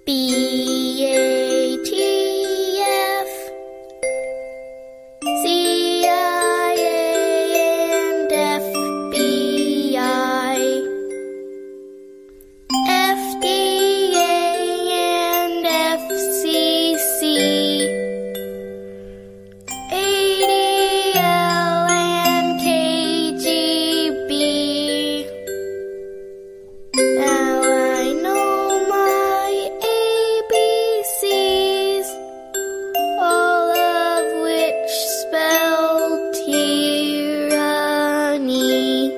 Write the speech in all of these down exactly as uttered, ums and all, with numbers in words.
B A T F C I A and F B I F D A and F C C A D L and K G B. Now I know my A B Cs, all of which spell tyranny.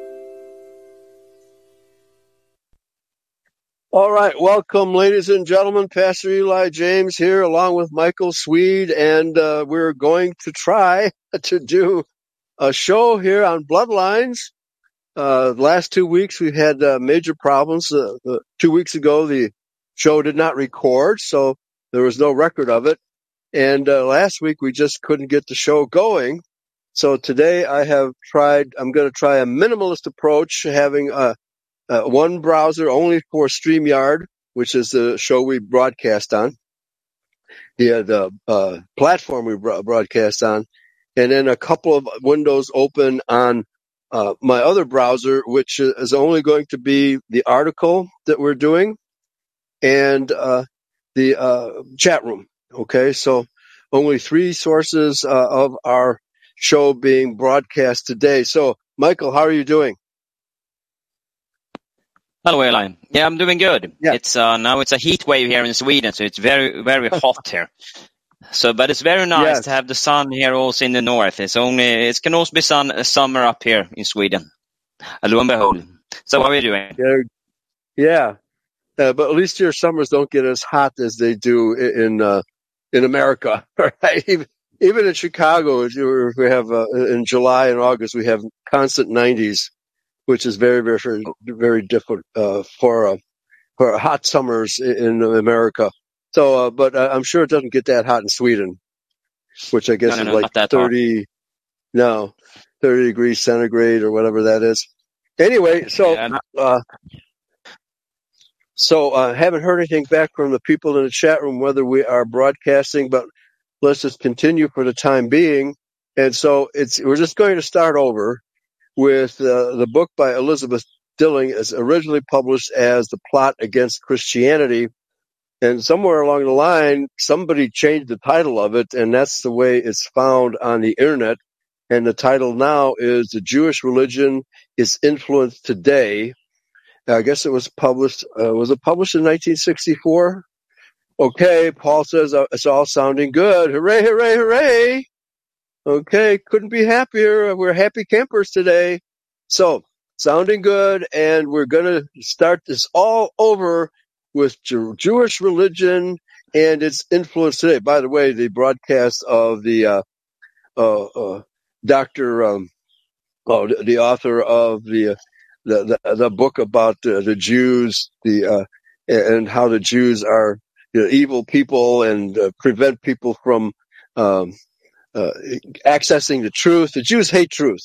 All right, welcome, ladies and gentlemen. Pastor Eli James here, along with Michael Swede, and uh, we're going to try to do a show here on Bloodlines. Uh, the last two weeks we've had uh, major problems. Uh, uh, two weeks ago the show did not record, so there was no record of it. And uh, last week we just couldn't get the show going. So today I have tried, I'm going to try a minimalist approach, having uh, uh, one browser only for StreamYard, which is the show we broadcast on, the, the uh, platform we bro- broadcast on, and then a couple of windows open on Uh, my other browser, which is only going to be the article that we're doing and uh, the uh, chat room. Okay, so only three sources uh, of our show being broadcast today. So, Michael, how are you doing? Hello, Eli. Yeah, I'm doing good. Yeah. It's uh, now it's a heat wave here in Sweden, so it's very, very hot here. So, but it's very nice Yes. to have the sun here also in the north. It's only, it can also be sun, uh, summer up here in Sweden. Lo and behold. So how are you doing? Yeah, yeah. Uh, but at least your summers don't get as hot as they do i- in uh, in America, right? Even, even in Chicago, if you- if we have uh, in July and August, we have constant nineties, which is very, very, very, very different uh, for uh, for hot summers i- in America. So, uh, but uh, I'm sure it doesn't get that hot in Sweden, which I guess No, no, is no, like not that hot. thirty, no, thirty degrees centigrade or whatever that is. Anyway, so Yeah, no- uh, so uh, haven't heard anything back from the people in the chat room whether we are broadcasting, but let's just continue for the time being. And so it's we're just going to start over with uh, the book by Elizabeth Dilling, is originally published as The Plot Against Christianity. And somewhere along the line, somebody changed the title of it, and that's the way it's found on the internet. And the title now is The Jewish Religion, Its Influence Today. I guess it was published, uh, was it published in nineteen sixty-four? Okay, Paul says uh, it's all sounding good. Hooray, hooray, hooray. Okay, couldn't be happier. We're happy campers today. So, sounding good, and we're going to start this all over with Jew- Jewish religion and its influence today. By the way, the broadcast of the uh, uh, uh, Doctor Um, oh, the, the author of the, uh, the the the book about uh, the Jews, the uh, and how the Jews are, you know, evil people and uh, prevent people from um, uh, accessing the truth. The Jews hate truth,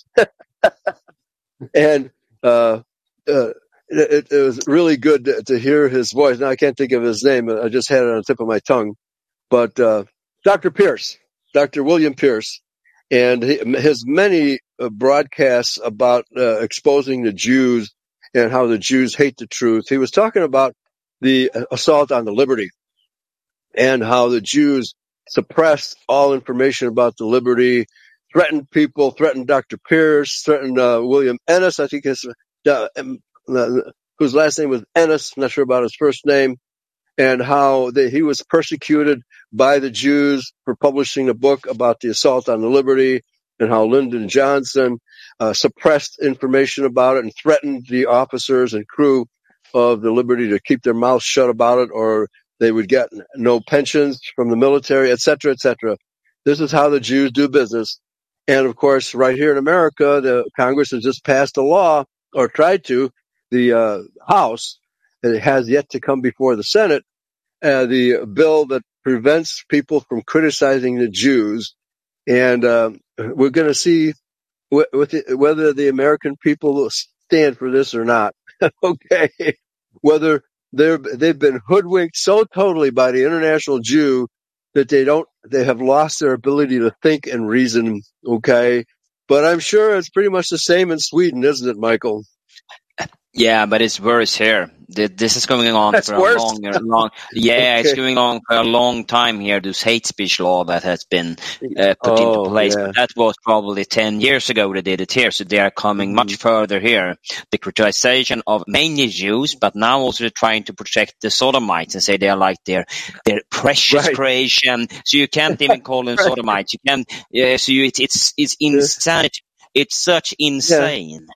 and uh, uh, it, it was really good to, to hear his voice. Now I can't think of his name. I just had it on the tip of my tongue, but uh, Doctor Pierce, Doctor William Pierce, and he, his many uh, broadcasts about uh, exposing the Jews and how the Jews hate the truth. He was talking about the assault on the liberty and how the Jews suppressed all information about the liberty, threatened people, threatened Doctor Pierce, threatened uh, William Ennis, I think his, uh, um, uh, whose last name was Ennis, I'm not sure about his first name, and how they, he was persecuted by the Jews for publishing a book about the assault on the liberty, and how Lyndon Johnson uh, suppressed information about it and threatened the officers and crew of the Liberty to keep their mouths shut about it, or they would get no pensions from the military, et cetera, et cetera. This is how the Jews do business. And of course, right here in America, the Congress has just passed a law, or tried to, the uh, House, and it has yet to come before the Senate, uh, the bill that prevents people from criticizing the Jews. And um, we're going to see wh- with the, whether the American people will stand for this or not. Okay, whether they're they've been hoodwinked so totally by the international Jew that they don't they have lost their ability to think and reason. Okay, but I'm sure it's pretty much the same in Sweden, isn't it, Michael? Yeah, but it's worse here. Th- This is going on That's for worse? a long, long. Yeah, it's Okay. going on for a long time here. This hate speech law that has been uh, put into Oh, place. yeah. But that was probably ten years ago they did it here, so they are coming Mhm. much further here. The criticization of mainly Jews, but now also they're trying to protect the Sodomites and say they are like their their precious Right. creation. So you can't even call them Right. Sodomites. You can. Yeah, so you, it, it's it's insanity. It's such insane.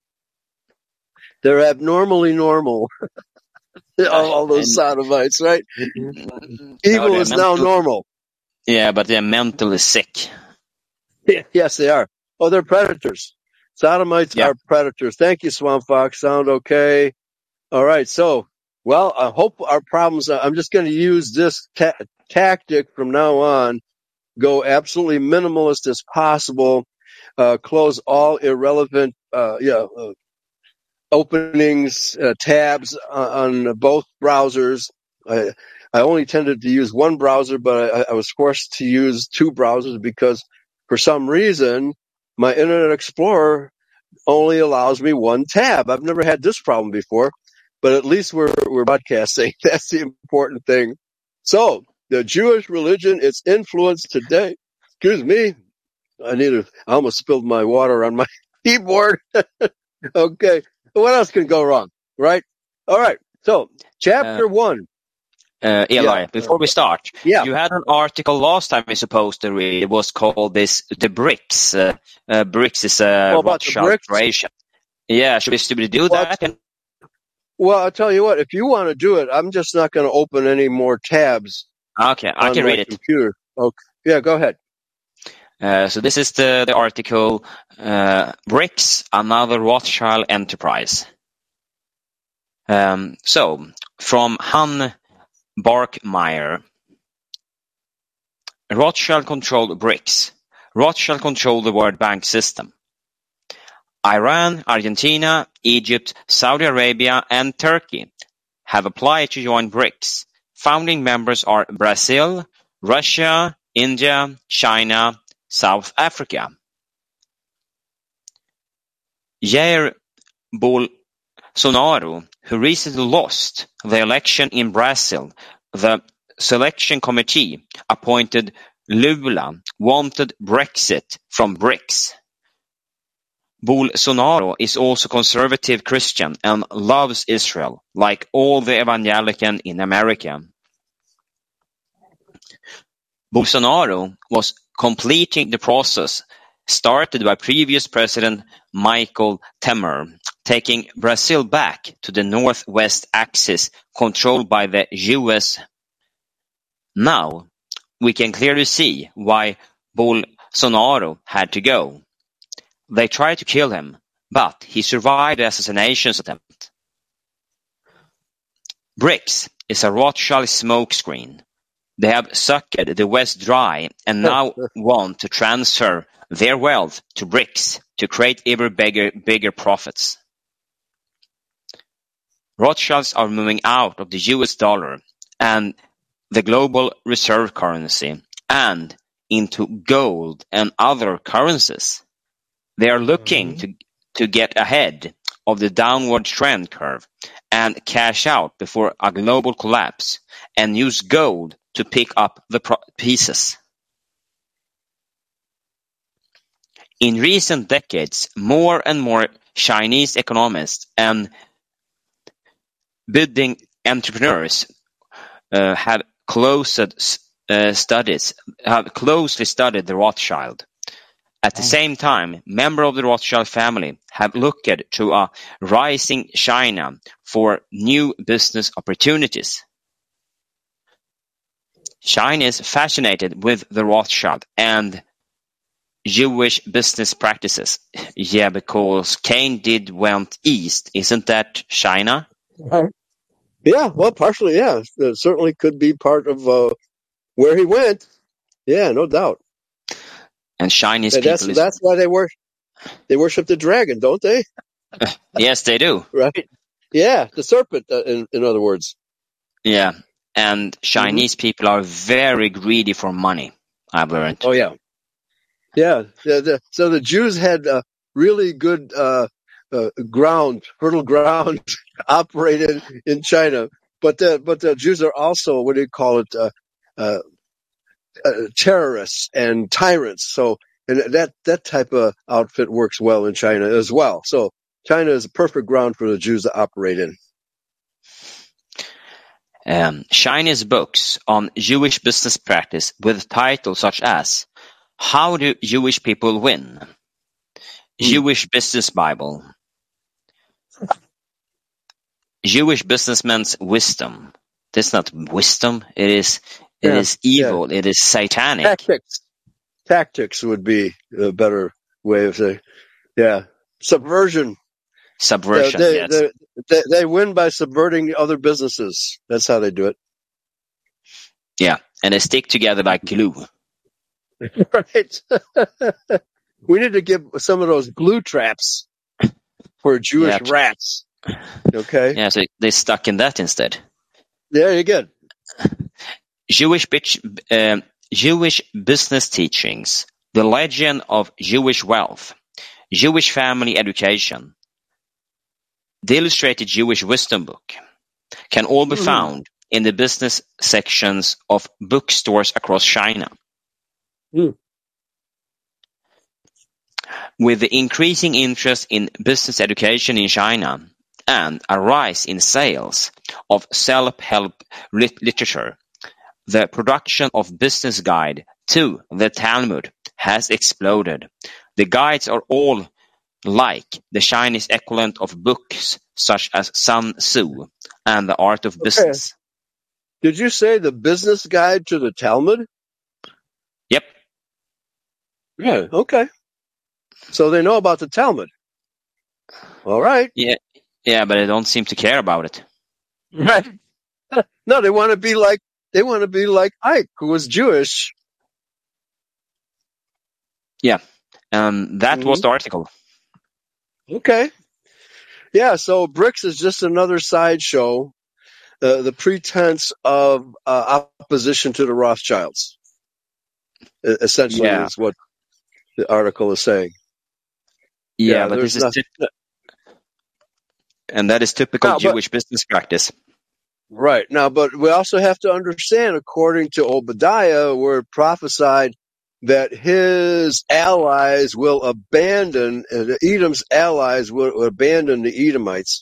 They're abnormally normal. all, all those And- sodomites, right? No, Evil they're is now mental- normal. Yeah, but they're mentally sick. Yes, they are. Oh, they're predators. Sodomites Yeah. are predators. Thank you, Swamp Fox. Sound okay? All right. So, well, I hope our problems. I'm just going to use this ta- tactic from now on. Go absolutely minimalist as possible. Uh, close all irrelevant, uh, yeah, uh, openings, uh, tabs on, on both browsers. I, I only tended to use one browser, but I, I was forced to use two browsers because for some reason my Internet Explorer only allows me one tab. I've never had this problem before, but at least we're, we're broadcasting. That's the important thing. So the Jewish religion, its influence today, excuse me. I need to, I almost spilled my water on my keyboard. Okay. What else can go wrong? Right? All right. So chapter Uh, one. Uh, Eli, Yeah. before we start, Yeah. you had an article last time we're supposed to read. It was called this, the BRICS. Uh, uh, BRICS is a Oh, about the Rothschild BRICS? operation. Yeah, should we, should we do Well, that? And, Well, I'll tell you what, if you want to do it, I'm just not going to open any more tabs okay, I on can my read it. computer. Okay. Yeah, go ahead. Uh, so this is the, the article, uh, BRICS, another Rothschild enterprise. Um, so, from Han Barkmeyer. Rothschild controlled BRICS. Rothschild controlled the World Bank system. Iran, Argentina, Egypt, Saudi Arabia, and Turkey have applied to join BRICS. Founding members are Brazil, Russia, India, China, South Africa. Jair Bolsonaro, who recently lost the election in Brazil, the selection committee appointed Lula wanted Brexit from BRICS. Bolsonaro is also conservative Christian and loves Israel, like all the evangelical in America. Bolsonaro was completing the process started by previous President Michel Temer, taking Brazil back to the northwest axis controlled by the U S. Now, we can clearly see why Bolsonaro had to go. They tried to kill him, but he survived the assassination attempt. BRICS is a Rothschild smokescreen. They have sucked the West dry and now want to transfer their wealth to BRICS to create ever bigger, bigger profits. Rothschilds are moving out of the U S dollar and the global reserve currency and into gold and other currencies. They are looking Mm-hmm. to, to get ahead of the downward trend curve and cash out before a global collapse and use gold to pick up the pro- pieces. In recent decades, more and more Chinese economists and budding entrepreneurs uh, have closed uh, studies have closely studied the Rothschild. At the same time, members of the Rothschild family have looked to a rising China for new business opportunities. China is fascinated with the Rothschild and Jewish business practices. Yeah, because Cain did went east. Isn't that China? Yeah, well, partially, yeah. It certainly could be part of uh, where he went. Yeah, no doubt. And Chinese And people that's is, that's why they worship they worship the dragon, don't they? yes, they do. Right. Yeah, the serpent, uh, in, in other words. Yeah, and Chinese mm-hmm. people are very greedy for money, I've learned. Oh, yeah. Yeah, the, the, so the Jews had uh, really good uh, uh, ground, fertile ground, operated in China. But the, but the Jews are also, what do you call it, uh, uh, uh, terrorists and tyrants. So and that, that type of outfit works well in China as well. So China is a perfect ground for the Jews to operate in. Um, Chinese books on Jewish business practice with titles such as How Do Jewish People Win? Mm. Jewish Business Bible. Jewish Businessman's Wisdom. That's not wisdom. It is it yeah, is evil. Yeah. It is satanic. Tactics. Tactics would be a better way of saying. Yeah. Subversion. Subversion, they, yes. They, they, they win by subverting other businesses. That's how they do it. Yeah, and they stick together like glue. Right. We need to give some of those glue traps for Jewish yeah. rats. Okay. Yeah, so they stuck in that instead. Yeah, you get. Jewish uh, Jewish business teachings, the legend of Jewish wealth, Jewish family education, the illustrated Jewish wisdom book can all be mm-hmm. found in the business sections of bookstores across China. Mm. With the increasing interest in business education in China and a rise in sales of self-help lit- literature, the production of business guide to the Talmud has exploded. The guides are all like the Chinese equivalent of books such as Sun Tzu and the Art of Business. Okay. Did you say the business guide to the Talmud? Yep. Yeah, okay. So they know about the Talmud. All right. Yeah, yeah, but they don't seem to care about it. Right. No, they want to be like they want to be like Ike, who was Jewish. Yeah, um, that mm-hmm. was the article. Okay. Yeah, so BRICS is just another sideshow, uh, the pretense of uh, opposition to the Rothschilds. Essentially, yeah. is what the article is saying. Yeah, yeah but this is nothing... typ- and that is typical no, Jewish but, business practice. Right. Now, but we also have to understand, according to Obadiah, where it prophesied that his allies will abandon, uh, Edom's allies will, will abandon the Edomites.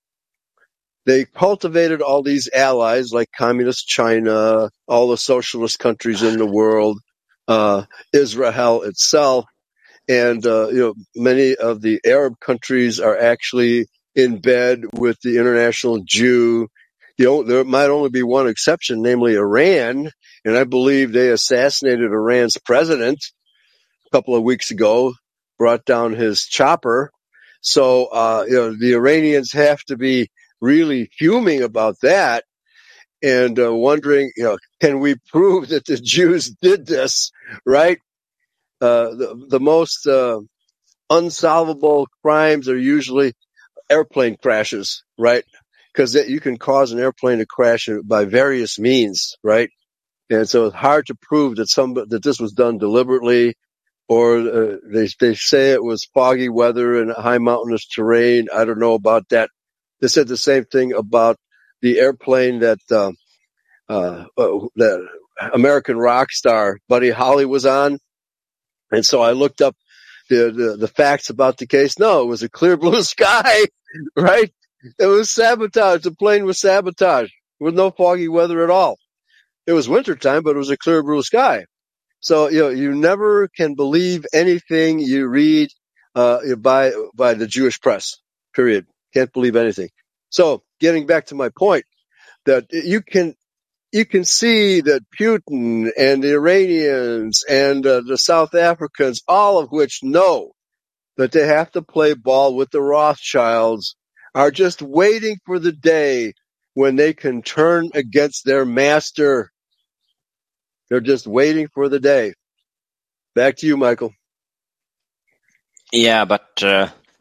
They cultivated all these allies like communist China, all the socialist countries in the world, uh, Israel itself, and uh, you know many of the Arab countries are actually in bed with the international Jew. You know, there might only be one exception, namely Iran, and I believe they assassinated Iran's president a couple of weeks ago, brought down his chopper. So, uh, you know, the Iranians have to be really fuming about that and uh, wondering, you know, can we prove that the Jews did this, right? Uh, the, the most uh, unsolvable crimes are usually airplane crashes, right? Because you can cause an airplane to crash by various means, right? And so it's hard to prove that some that this was done deliberately, or uh, they they say it was foggy weather and high mountainous terrain. I don't know about that. They said the same thing about the airplane that uh, uh, uh, that American rock star Buddy Holly was on. And so I looked up the, the the facts about the case. No, it was a clear blue sky, right? It was sabotage. The plane was sabotaged with no foggy weather at all. It was wintertime, but it was a clear blue sky. So, you know, you never can believe anything you read uh, by by the Jewish press, period. Can't believe anything. So, getting back to my point, that you can you can see that Putin and the Iranians and uh, the South Africans, all of which know that they have to play ball with the Rothschilds, are just waiting for the day when they can turn against their master. They're just waiting for the day. Back to you, Michael. Yeah, but uh,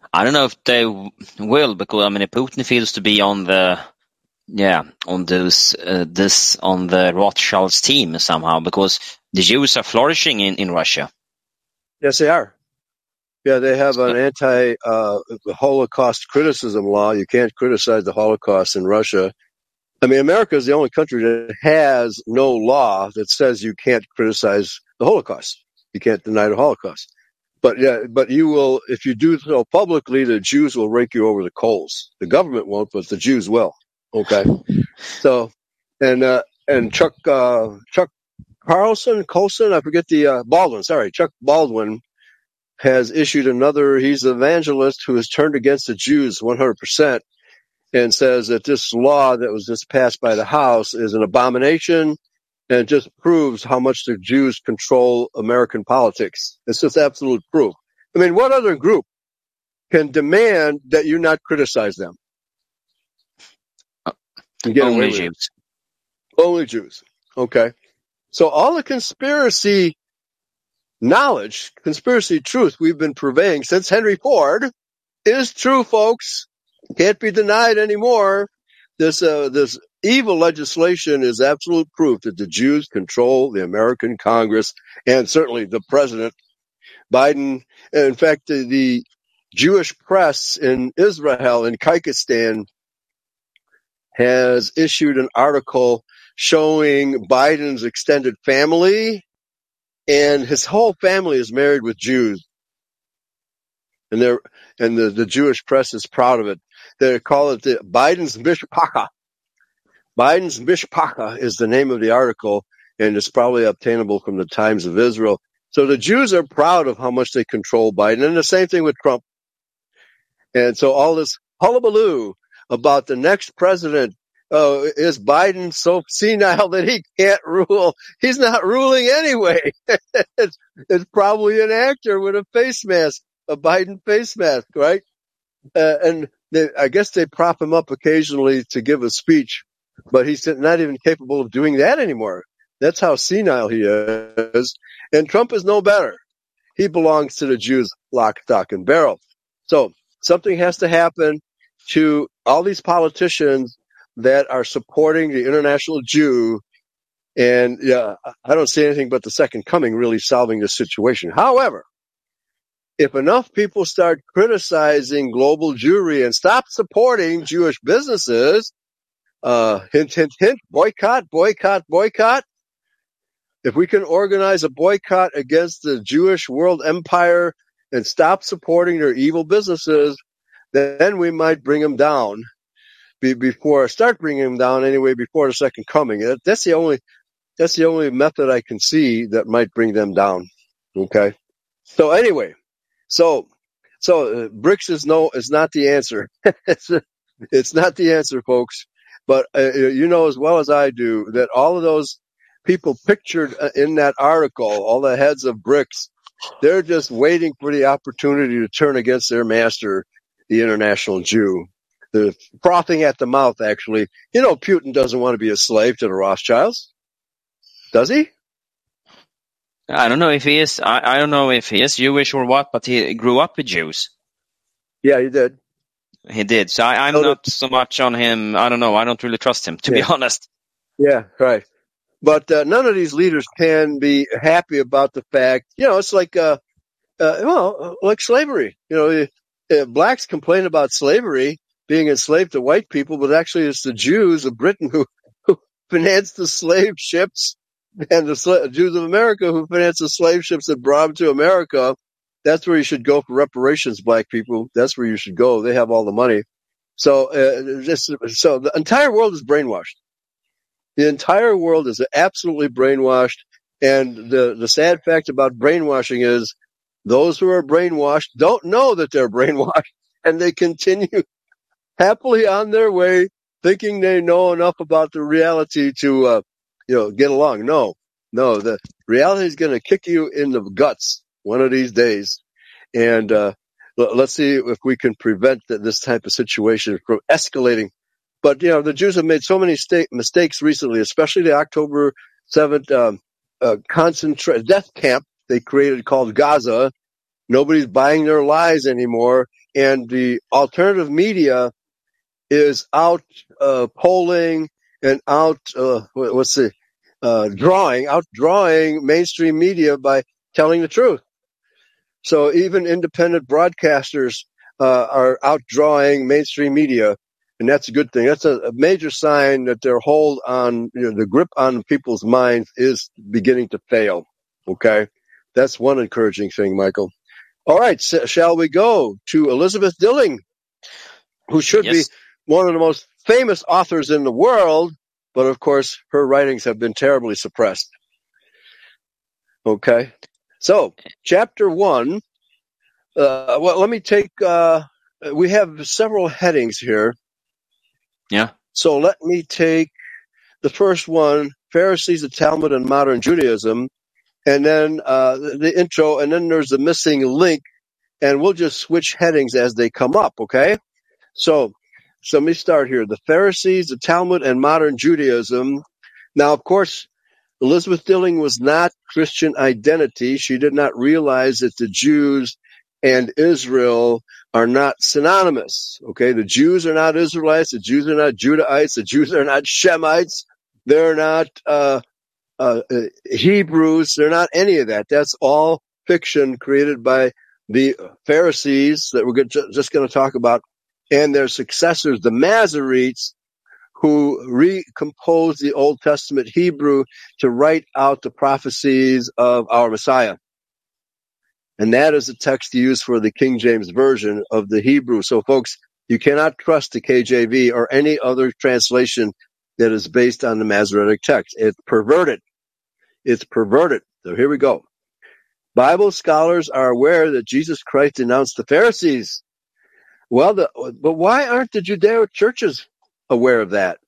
I don't know if they w- will, because I mean, Putin feels to be on the, yeah, on this, uh, this on the Rothschilds team somehow, because the Jews are flourishing in, in Russia. Yes, they are. Yeah, they have an anti uh, Holocaust criticism law. You can't criticize the Holocaust in Russia. I mean, America is the only country that has no law that says you can't criticize the Holocaust. You can't deny the Holocaust. But yeah, but you will, if you do so publicly, the Jews will rake you over the coals. The government won't, but the Jews will. Okay. So, and, uh, and Chuck, uh, Chuck Carlson, Colson, I forget the, uh, Baldwin, sorry, Chuck Baldwin has issued another, he's an evangelist who has turned against the Jews one hundred percent and says that this law that was just passed by the House is an abomination and just proves how much the Jews control American politics. It's just absolute proof. I mean, what other group can demand that you not criticize them? And get away Only with it? Jews. Only Jews. Okay. So all the conspiracy knowledge, conspiracy truth we've been purveying since Henry Ford is true, folks. Can't be denied anymore. This uh, this evil legislation is absolute proof that the Jews control the American Congress and certainly the president. Biden, in fact, the, the Jewish press in Israel, in Kyrgyzstan, has issued an article showing Biden's extended family, and his whole family is married with Jews. And they're, and the, the Jewish press is proud of it. They call it the Biden's Mishpacha. Biden's Mishpacha is the name of the article, and it's probably obtainable from the Times of Israel. So the Jews are proud of how much they control Biden, and the same thing with Trump. And so all this hullabaloo about the next president, uh, is Biden so senile that he can't rule? He's not ruling anyway. it's, it's probably an actor with a face mask, a Biden face mask, right? Uh, and they, I guess they prop him up occasionally to give a speech, but he's not even capable of doing that anymore. That's how senile he is. And Trump is no better. He belongs to the Jews, lock, stock, and barrel. So something has to happen to all these politicians that are supporting the international Jew. And yeah, I don't see anything but the second coming really solving this situation. However, if enough people start criticizing global Jewry and stop supporting Jewish businesses, uh, hint, hint, hint, boycott, boycott, boycott. If we can organize a boycott against the Jewish world empire and stop supporting their evil businesses, then we might bring them down be, before, start bringing them down anyway before the second coming. That, that's the only, that's the only method I can see that might bring them down. Okay. So anyway, so, so uh, BRICS is no, is not the answer. it's, it's not the answer, folks. But uh, you know as well as I do that all of those people pictured in that article, all the heads of BRICS, they're just waiting for the opportunity to turn against their master, the international Jew. They're frothing at the mouth, actually. You know, Putin doesn't want to be a slave to the Rothschilds. Does he? I don't know if he is. I, I don't know if he is Jewish or what, but he grew up with Jews. Yeah, he did. He did. So I, I'm So not so much on him. I don't know. I don't really trust him, to yeah. be honest. Yeah, right. But uh, none of these leaders can be happy about the fact, you know, it's like, uh, uh, well, like slavery. You know, uh, blacks complain about slavery, being enslaved to white people, but actually it's the Jews of Britain who, who financed the slave ships, and the sla- Jews of America who financed the slave ships that brought them to America. That's where you should go for reparations, black people. That's where you should go. They have all the money. So, uh, just, so the entire world is brainwashed. The entire world is absolutely brainwashed. And the, the sad fact about brainwashing is those who are brainwashed don't know that they're brainwashed, and they continue happily on their way thinking they know enough about the reality to, uh, you know, get along. No, no, the reality is going to kick you in the guts one of these days. And, uh, l- let's see if we can prevent th- this type of situation from escalating. But, you know, the Jews have made so many sta- mistakes recently, especially the October seventh, um, uh, concentra- death camp they created called Gaza. Nobody's buying their lies anymore. and the alternative media is out uh, polling and out uh, what's the uh, drawing out drawing mainstream media by telling the truth. So even independent broadcasters uh, are outdrawing mainstream media, and that's a good thing. That's a, a major sign that their hold on, you know, the grip on people's minds is beginning to fail. Okay, that's one encouraging thing, Michael. All right, so shall we go to Elizabeth Dilling, who should Yes. be one of the most famous authors in the world, but of course her writings have been terribly suppressed. Okay, so chapter one. Uh, well, let me take. Uh, we have several headings here. Yeah. So let me take the first one: Pharisees, the Talmud, and modern Judaism, and then uh, the, the intro, and then there's the missing link, and we'll just switch headings as they come up. Okay. So, so let me start here: the Pharisees, the Talmud, and modern Judaism. Now, of course, Elizabeth Dilling was not Christian identity. She did not realize that the Jews and Israel are not synonymous. Okay, the Jews are not Israelites. The Jews are not Judahites. The Jews are not Shemites. They're not uh, uh, Hebrews. They're not any of that. That's all fiction created by the Pharisees that we're just going to talk about, and their successors, the Masoretes, who recomposed the Old Testament Hebrew to write out the prophecies of our Messiah. And that is the text used for the King James Version of the Hebrew. So, folks, you cannot trust the K J V or any other translation that is based on the Masoretic text. It's perverted. It's perverted. So here we go. Bible scholars are aware that Jesus Christ denounced the Pharisees. Well, the, but why aren't the Judeo churches aware of that?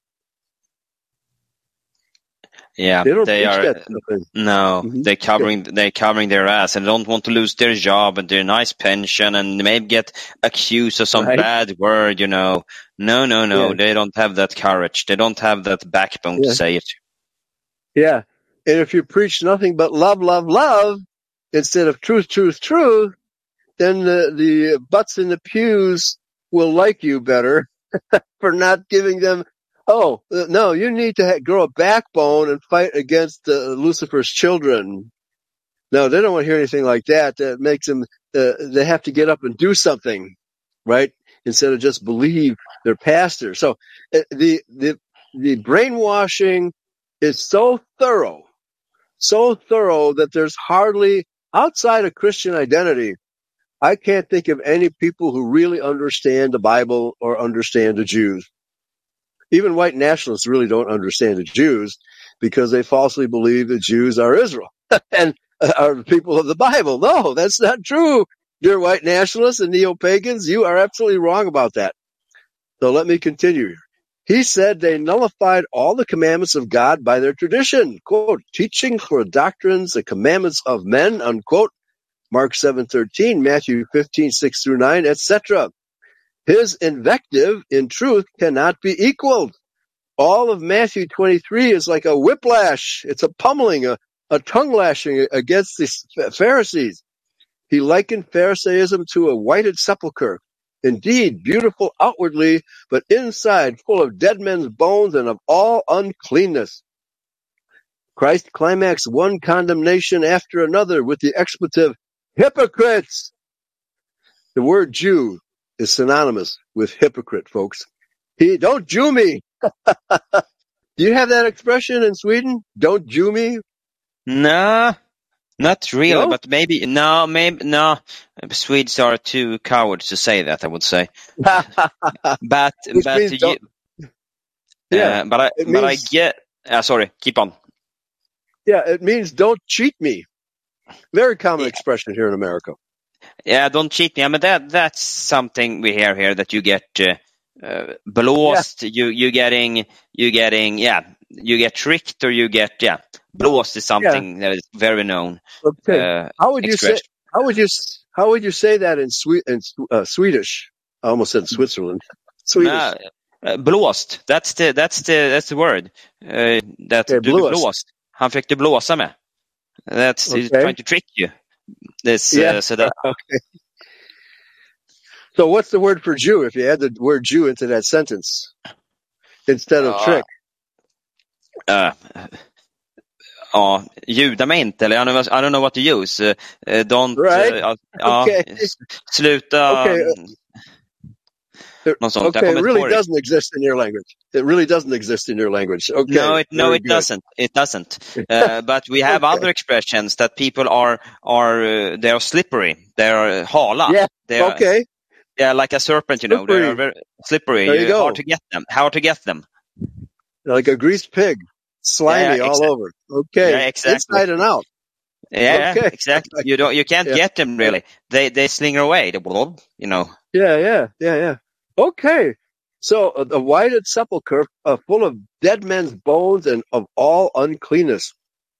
Yeah, They don't they teach are. that stuff. No, Mhm. they're covering they're covering their ass and don't want to lose their job and their nice pension and maybe get accused of some Right. bad word. You know, no, no, no. Yeah. They don't have that courage. They don't have that backbone Yeah. to say it. Yeah. And if you preach nothing but love, love, love, instead of truth, truth, truth, then the, the butts in the pews will like you better for not giving them, oh, no, you need to ha- grow a backbone and fight against uh, Lucifer's children. No, they don't want to hear anything like that. That makes them, uh, they have to get up and do something, right? Instead of just believe their pastor. So uh, the, the, the brainwashing is so thorough, so thorough that there's hardly, outside of Christian identity, I can't think of any people who really understand the Bible or understand the Jews. Even white nationalists really don't understand the Jews because they falsely believe the Jews are Israel and are the people of the Bible. No, that's not true. Dear white nationalists and neo-pagans, you are absolutely wrong about that. So let me continue. He said they nullified all the commandments of God by their tradition, quote, teaching for doctrines the commandments of men, unquote, Mark seven thirteen, Matthew fifteen six through nine, et cetera. His invective, in truth, cannot be equaled. All of Matthew twenty-three is like a whiplash. It's a pummeling, a, a tongue lashing against the Pharisees. He likened Pharisaism to a whited sepulchre. Indeed, beautiful outwardly, but inside full of dead men's bones and of all uncleanness. Christ climaxed one condemnation after another with the expletive, hypocrites! The word Jew is synonymous with hypocrite, folks. He, don't Jew me! Do you have that expression in Sweden? Don't Jew me? No, not really, No? but maybe, no, maybe, no. Swedes are too cowards to say that, I would say. Which But, but, means you, don't- Yeah, uh, but I, it but I means- get, uh, sorry, keep on. Yeah, it means don't cheat me. Very common Yeah. expression here in America. Yeah, don't cheat me. I mean, that that's something we hear here, that you get uh, uh, blåst, you you getting you getting yeah, you get tricked, or you get yeah, blåst is something that is very known. Okay. Uh, how would you say? expression. How would you? How would you say that in Swe- in uh, Swedish? I almost said Switzerland. Swedish. No, uh, blåst. That's the that's the that's the word. Uh, that Okay, du blåst. blåst. Han försökte blåsa med. That's he's Okay. trying to trick you. This Yeah. uh, so that Okay. So what's the word for Jew if you add the word Jew into that sentence instead of Ja, trick? uh, ja, ljuda mig inte, eller I don't know, I don't know what to use. Uh, uh, don't, Right? uh, ja, ja, Okay. s- sluta, Okay. mm, It- något sånt. Jag Okay, it kommer inte really på det. doesn't exist in your language. It really doesn't exist in your language. Okay. No, it, no, very it good. doesn't. It doesn't. Uh, but we have Okay. other expressions that people are are uh, they are slippery. They are hala. Yeah. They are Okay. they are like a serpent, you know. They are Slippery. very slippery. There you You- go. hard to get them. Hard to get them. Like a greased pig. Slimy Yeah, all exa- over. Okay. Yeah, exactly. Inside and out. Yeah, Okay. exactly. You don't. You can't Yeah. get them really. They they slinger away. The blob, you know. Yeah, yeah, yeah, yeah. Okay. So uh, the whited sepulchre uh, full of dead men's bones and of all uncleanness.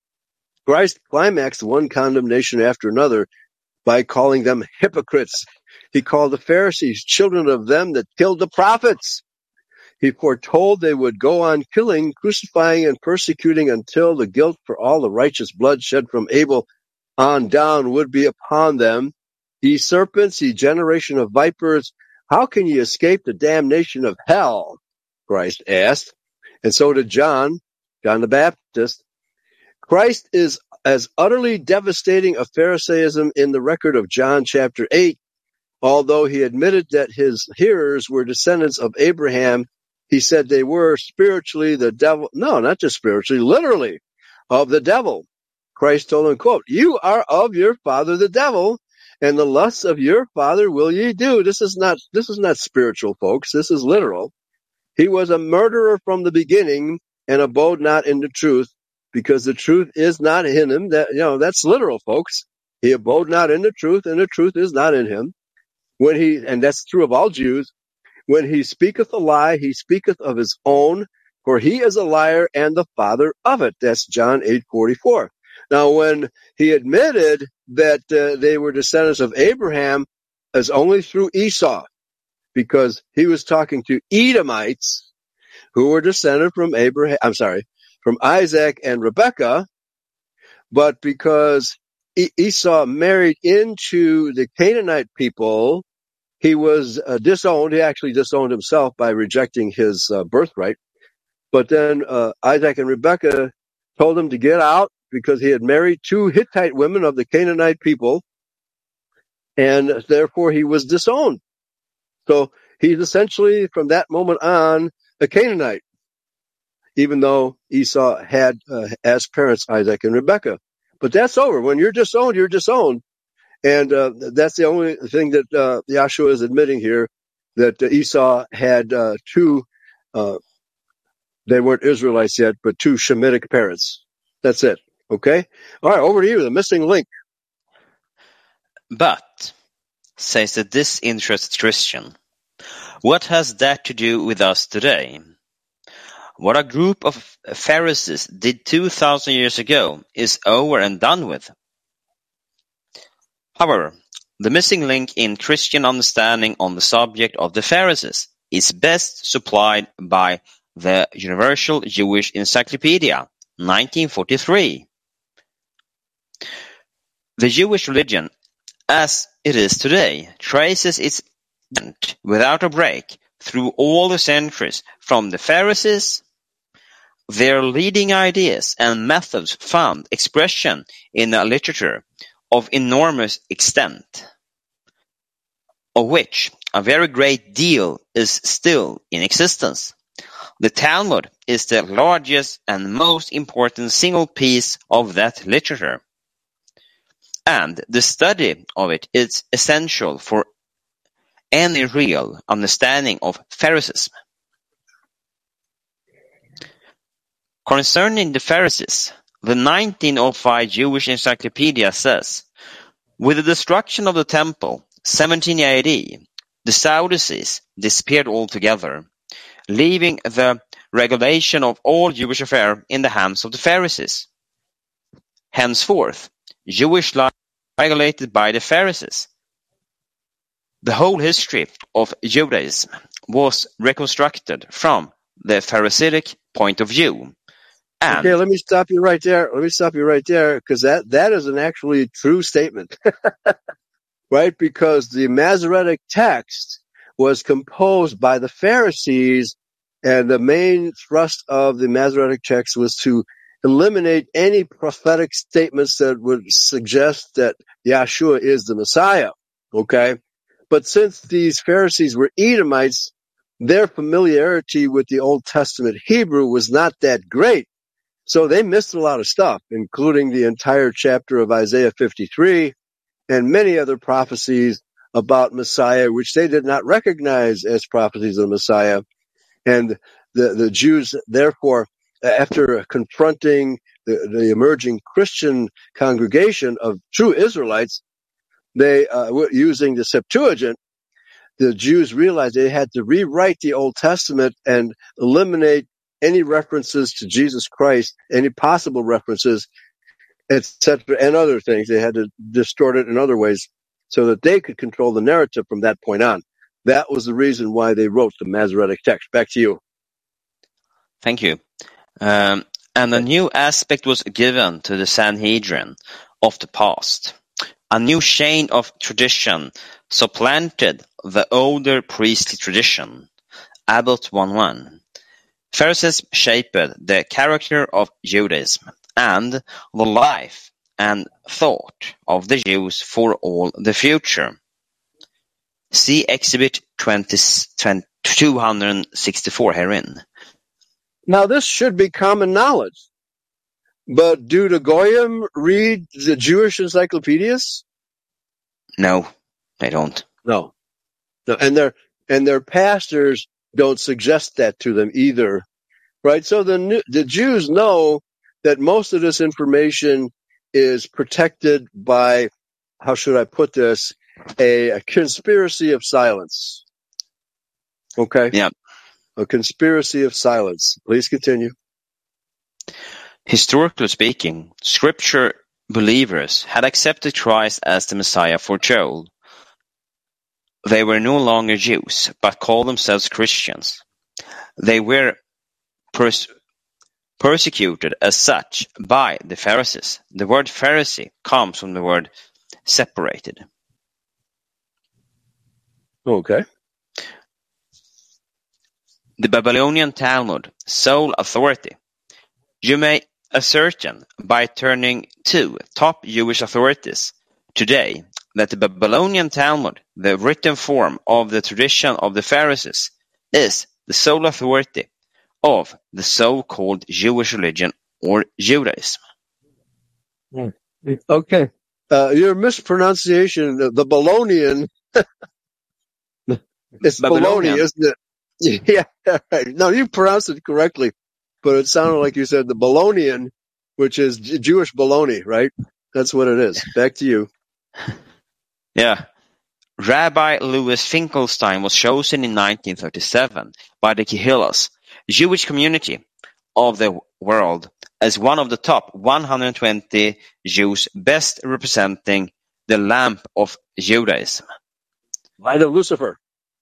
Christ climaxed one condemnation after another by calling them hypocrites. He called the Pharisees children of them that killed the prophets. He foretold they would go on killing, crucifying, and persecuting until the guilt for all the righteous blood shed from Abel on down would be upon them. Ye serpents, ye generation of vipers, how can ye escape the damnation of hell? Christ asked. And so did John, John the Baptist. Christ is as utterly devastating a Pharisaism in the record of John chapter eight. Although he admitted that his hearers were descendants of Abraham, he said they were spiritually the devil. No, not just spiritually, literally of the devil. Christ told them, quote, you are of your father the devil, and the lusts of your father will ye do. This is not, this is not spiritual, folks. This is literal. He was a murderer from the beginning and abode not in the truth, because the truth is not in him. That, you know, that's literal, folks. He abode not in the truth, and the truth is not in him. When he, and that's true of all Jews, when he speaketh a lie, he speaketh of his own, for he is a liar and the father of it. That's John eight forty-four. Now, when he admitted that uh, they were descendants of Abraham, it's only through Esau, because he was talking to Edomites who were descended from Abraham, I'm sorry, from Isaac and Rebekah, but because e- Esau married into the Canaanite people, he was uh, disowned. He actually disowned himself by rejecting his uh, birthright. But then uh, Isaac and Rebekah told him to get out because he had married two Hittite women of the Canaanite people, and therefore he was disowned. So he's essentially, from that moment on, a Canaanite, even though Esau had uh, as parents Isaac and Rebekah. But that's over. When you're disowned, you're disowned. And uh, that's the only thing that uh, Yahshua is admitting here, that uh, Esau had uh, two, uh, they weren't Israelites yet, but two Shemitic parents. That's it. Okay? All right, over to you, the missing link. But, says the disinterested Christian, what has that to do with us today? What a group of Pharisees did two thousand years ago is over and done with. However, the missing link in Christian understanding on the subject of the Pharisees is best supplied by the Universal Jewish Encyclopedia, nineteen forty-three. The Jewish religion, as it is today, traces its descent without a break through all the centuries from the Pharisees. Their leading ideas and methods found expression in a literature of enormous extent, of which a very great deal is still in existence. The Talmud is the largest and most important single piece of that literature, and the study of it is essential for any real understanding of Pharisees. Concerning the Pharisees, the nineteen oh five Jewish Encyclopedia says, with the destruction of the temple, seventeen A D, the Sadducees disappeared altogether, leaving the regulation of all Jewish affairs in the hands of the Pharisees. Henceforth, Jewish life was regulated by the Pharisees. The whole history of Judaism was reconstructed from the Pharisaic point of view. And Okay, let me stop you right there. Let me stop you right there, because that, that is an actually true statement. right? Because the Masoretic text was composed by the Pharisees, and the main thrust of the Masoretic text was to eliminate any prophetic statements that would suggest that Yahshua is the Messiah, okay? But since these Pharisees were Edomites, their familiarity with the Old Testament Hebrew was not that great. So they missed a lot of stuff, including the entire chapter of Isaiah fifty-three and many other prophecies about Messiah, which they did not recognize as prophecies of Messiah. And the, the Jews, therefore, after confronting the, the emerging Christian congregation of true Israelites, they, uh, using the Septuagint, the Jews realized they had to rewrite the Old Testament and eliminate any references to Jesus Christ, any possible references, et cetera, and other things. They had to distort it in other ways so that they could control the narrative from that point on. That was the reason why they wrote the Masoretic text. Back to you. Thank you. Um, and a new aspect was given to the Sanhedrin of the past. A new chain of tradition supplanted the older priestly tradition. Abbott one one. Pharisees shaped the character of Judaism and the life and thought of the Jews for all the future. See Exhibit twenty, two sixty-four herein. Now this should be common knowledge, but do the Goyim read the Jewish encyclopedias? No, they don't. No, no, and their and their pastors don't suggest that to them either, right? So the the Jews know that most of this information is protected by, how should I put this, a, a conspiracy of silence. Okay? Yeah. A conspiracy of silence. Please continue. Historically speaking, Scripture believers had accepted Christ as the Messiah foretold. They were no longer Jews, but called themselves Christians. They were pers- persecuted as such by the Pharisees. The word Pharisee comes from the word separated. Okay. The Babylonian Talmud, sole authority. You may ascertain by turning to top Jewish authorities today that the Babylonian Talmud, the written form of the tradition of the Pharisees, is the sole authority of the so-called Jewish religion or Judaism. Okay. Uh, your mispronunciation, the, the Babylonian, it's Babylonian, isn't it? Yeah, right. No, you pronounced it correctly, but it sounded like you said the Babylonian, which is J- Jewish baloney, right? That's what it is. Back to you. Yeah. Rabbi Louis Finkelstein was chosen in nineteen thirty-seven by the Kehillas, Jewish community of the world, as one of the top one hundred twenty Jews best representing the lamp of Judaism. Light of Lucifer.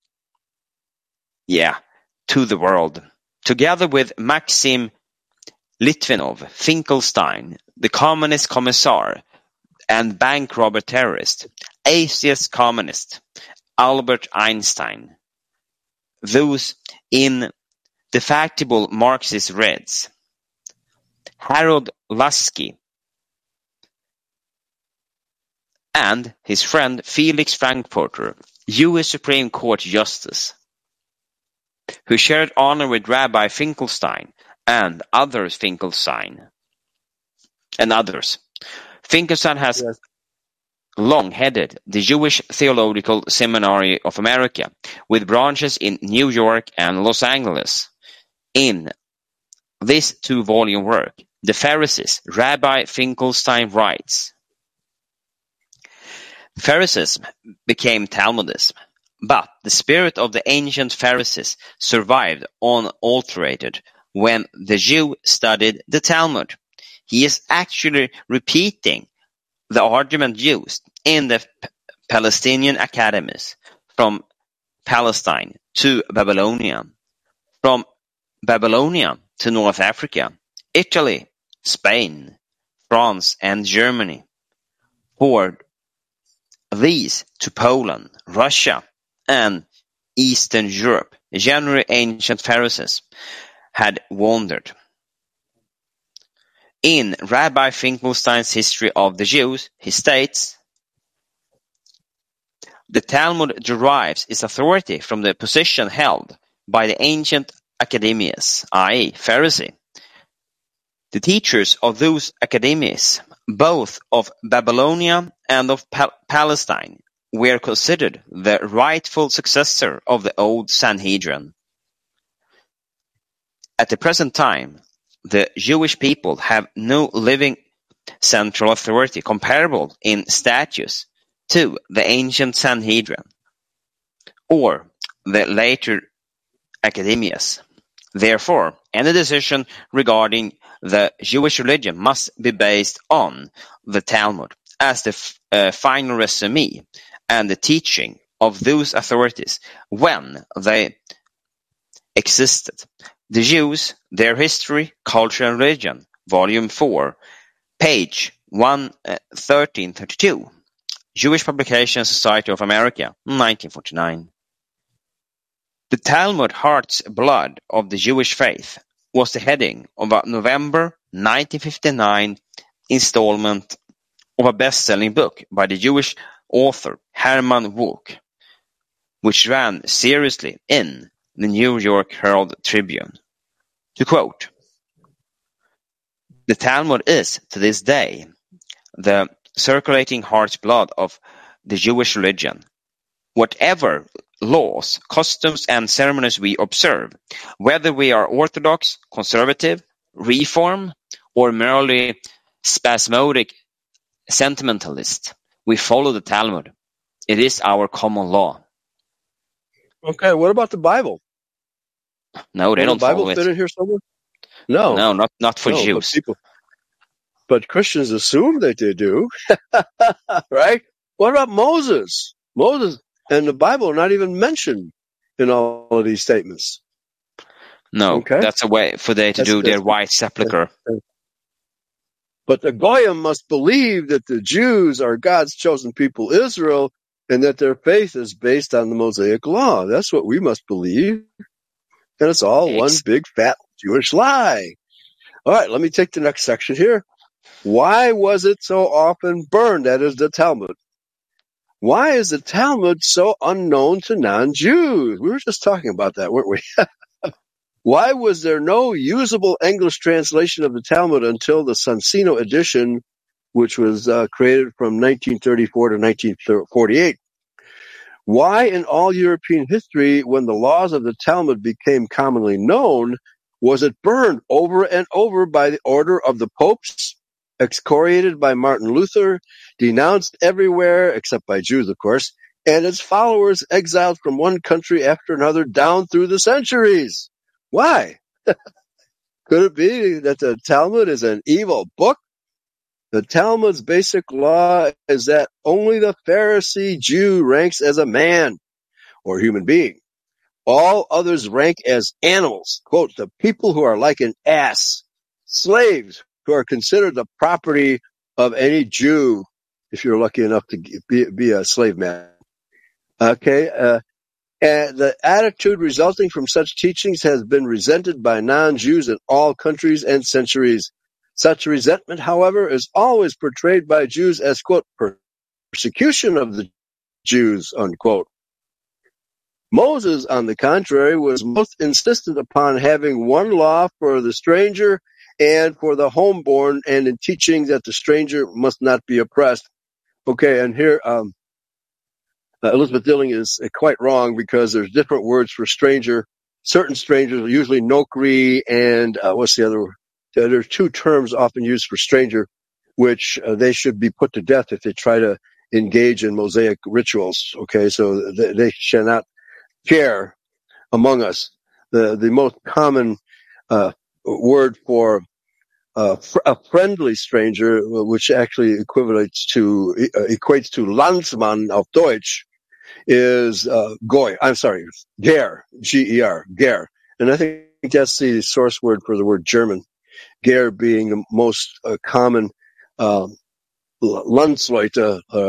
Yeah, to the world. Together with Maxim Litvinov, Finkelstein, the communist commissar and bank robber terrorist, atheist communist, Albert Einstein, those indefatigable Marxist Reds, Harold Lasky, and his friend Felix Frankfurter, U S Supreme Court Justice, who shared honor with Rabbi Finkelstein and others Finkelstein and others. Finkelstein has yes. long headed the Jewish Theological Seminary of America, with branches in New York and Los Angeles. In this two-volume work, The Pharisees, Rabbi Finkelstein writes, Pharisaism became Talmudism, but the spirit of the ancient Pharisees survived unaltered when the Jew studied the Talmud. He is actually repeating the argument used in the P- Palestinian academies, from Palestine to Babylonia, from Babylonia to North Africa, Italy, Spain, France, and Germany. For these to Poland, Russia, and Eastern Europe, generally ancient Pharisees had wandered. In Rabbi Finkelstein's History of the Jews, he states, the Talmud derives its authority from the position held by the ancient academies, that is, Pharisee. The teachers of those academies, both of Babylonia and of Pal- Palestine, were considered the rightful successor of the old Sanhedrin. At the present time, the Jewish people have no living central authority comparable in status to the ancient Sanhedrin or the later academies. Therefore, any decision regarding the Jewish religion must be based on the Talmud as the f- uh, final resume and the teaching of those authorities when they existed. The Jews, Their History, Culture and Religion, Volume four, page one thirteen thirty-two, Jewish Publication Society of America, nineteen forty-nine. The Talmud Heart's Blood of the Jewish Faith was the heading of a November nineteen fifty-nine installment of a best-selling book by the Jewish author Herman Wouk, which ran seriously in the New York Herald Tribune. To quote, the Talmud is, to this day, the circulating heart's blood of the Jewish religion. Whatever laws, customs, and ceremonies we observe, whether we are Orthodox, Conservative, Reform, or merely spasmodic sentimentalist, we follow the Talmud. It is our common law. Okay, what about the Bible? No, they Will don't the Bible follow fit it. in here somewhere? No. No, not not for no, but Jews. people, but Christians assume that they do, right? What about Moses? Moses and the Bible are not even mentioned in all of these statements. No, Okay. that's a way for they to That's- do their that's- white sepulchre. But the Goyim must believe that the Jews are God's chosen people, Israel, and that their faith is based on the Mosaic law. That's what we must believe. And it's all Ex- one big fat Jewish lie. All right, let me take the next section here. Why was it so often burned? That is the Talmud. Why is the Talmud so unknown to non-Jews? We were just talking about that, weren't we? Why was there no usable English translation of the Talmud until the Soncino edition, which was uh, created from nineteen thirty-four to nineteen forty-eight? Why in all European history, when the laws of the Talmud became commonly known, was it burned over and over by the order of the popes, excoriated by Martin Luther, denounced everywhere, except by Jews, of course, and its followers exiled from one country after another down through the centuries? Why? Could it be that the Talmud is an evil book? The Talmud's basic law is that only the Pharisee Jew ranks as a man or human being. All others rank as animals. Quote, the people who are like an ass, slaves who are considered the property of any Jew, if you're lucky enough to be, be a slave man. Okay, uh, and the attitude resulting from such teachings has been resented by non-Jews in all countries and centuries. Such resentment, however, is always portrayed by Jews as, quote, persecution of the Jews, unquote. Moses, on the contrary, was most insistent upon having one law for the stranger and for the homeborn, and in teaching that the stranger must not be oppressed. Okay, and here um, uh, Elizabeth Dilling is uh, quite wrong because there's different words for stranger. Certain strangers are usually nokri, and uh, what's the other word? There are two terms often used for stranger, which uh, they should be put to death if they try to engage in Mosaic rituals. Okay, so they, they shall not share among us. The the most common uh, word for uh, fr- a friendly stranger, which actually equates to uh, equates to Landsmann auf Deutsch, is uh, goy. I'm sorry, ger, G E R, ger, and I think that's the source word for the word German. Ger being the most uh, common uh, Landsleute, uh,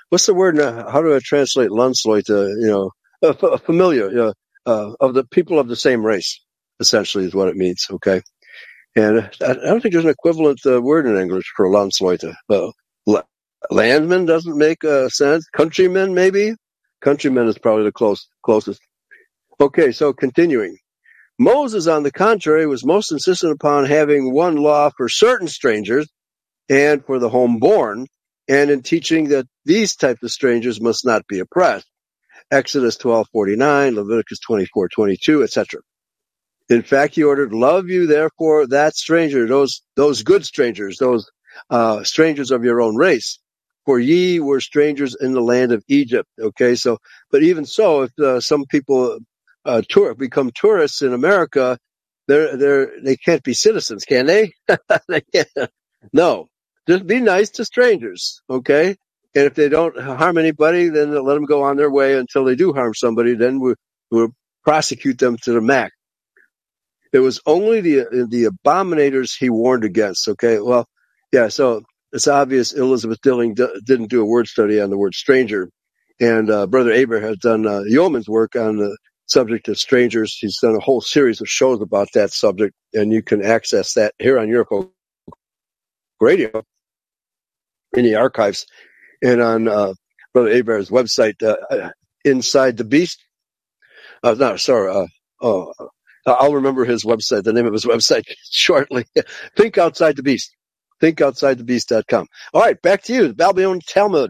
what's the word now? How do I translate Landsleute? You know, uh, f- familiar, you know, uh, of the people of the same race, essentially is what it means. Okay. And I, I don't think there's an equivalent uh, word in English for Landsleute. Uh, la- landman doesn't make uh, sense. Countrymen, maybe? Countrymen is probably the close, closest. Okay, so continuing. Moses, on the contrary, was most insistent upon having one law for certain strangers and for the homeborn, and in teaching that these types of strangers must not be oppressed. Exodus twelve forty-nine, Leviticus twenty-four twenty-two, et cetera. In fact, he ordered, "Love you, therefore, that stranger, those those good strangers, those uh, strangers of your own race, for ye were strangers in the land of Egypt." Okay, so, but even so, if uh, some people uh, tour become tourists in America, they're they're they can't be citizens, can they? They can't. No, just be nice to strangers, okay? And if they don't harm anybody, then let them go on their way until they do harm somebody. Then we we'll prosecute them to the max. It was only the the abominators he warned against. Okay, well, yeah. So it's obvious Elizabeth Dilling d- didn't do a word study on the word stranger, and uh, Brother Aber has done uh, yeoman's work on the subject of strangers. He's done a whole series of shows about that subject, and you can access that here on Euro Radio in the archives and on uh, Brother Abraham's website, uh, Inside the Beast. Uh, no, sorry. Uh, oh, I'll remember his website, the name of his website shortly. Think Outside the Beast. think outside the beast dot com. All right, back to you, the Babylonian Talmud.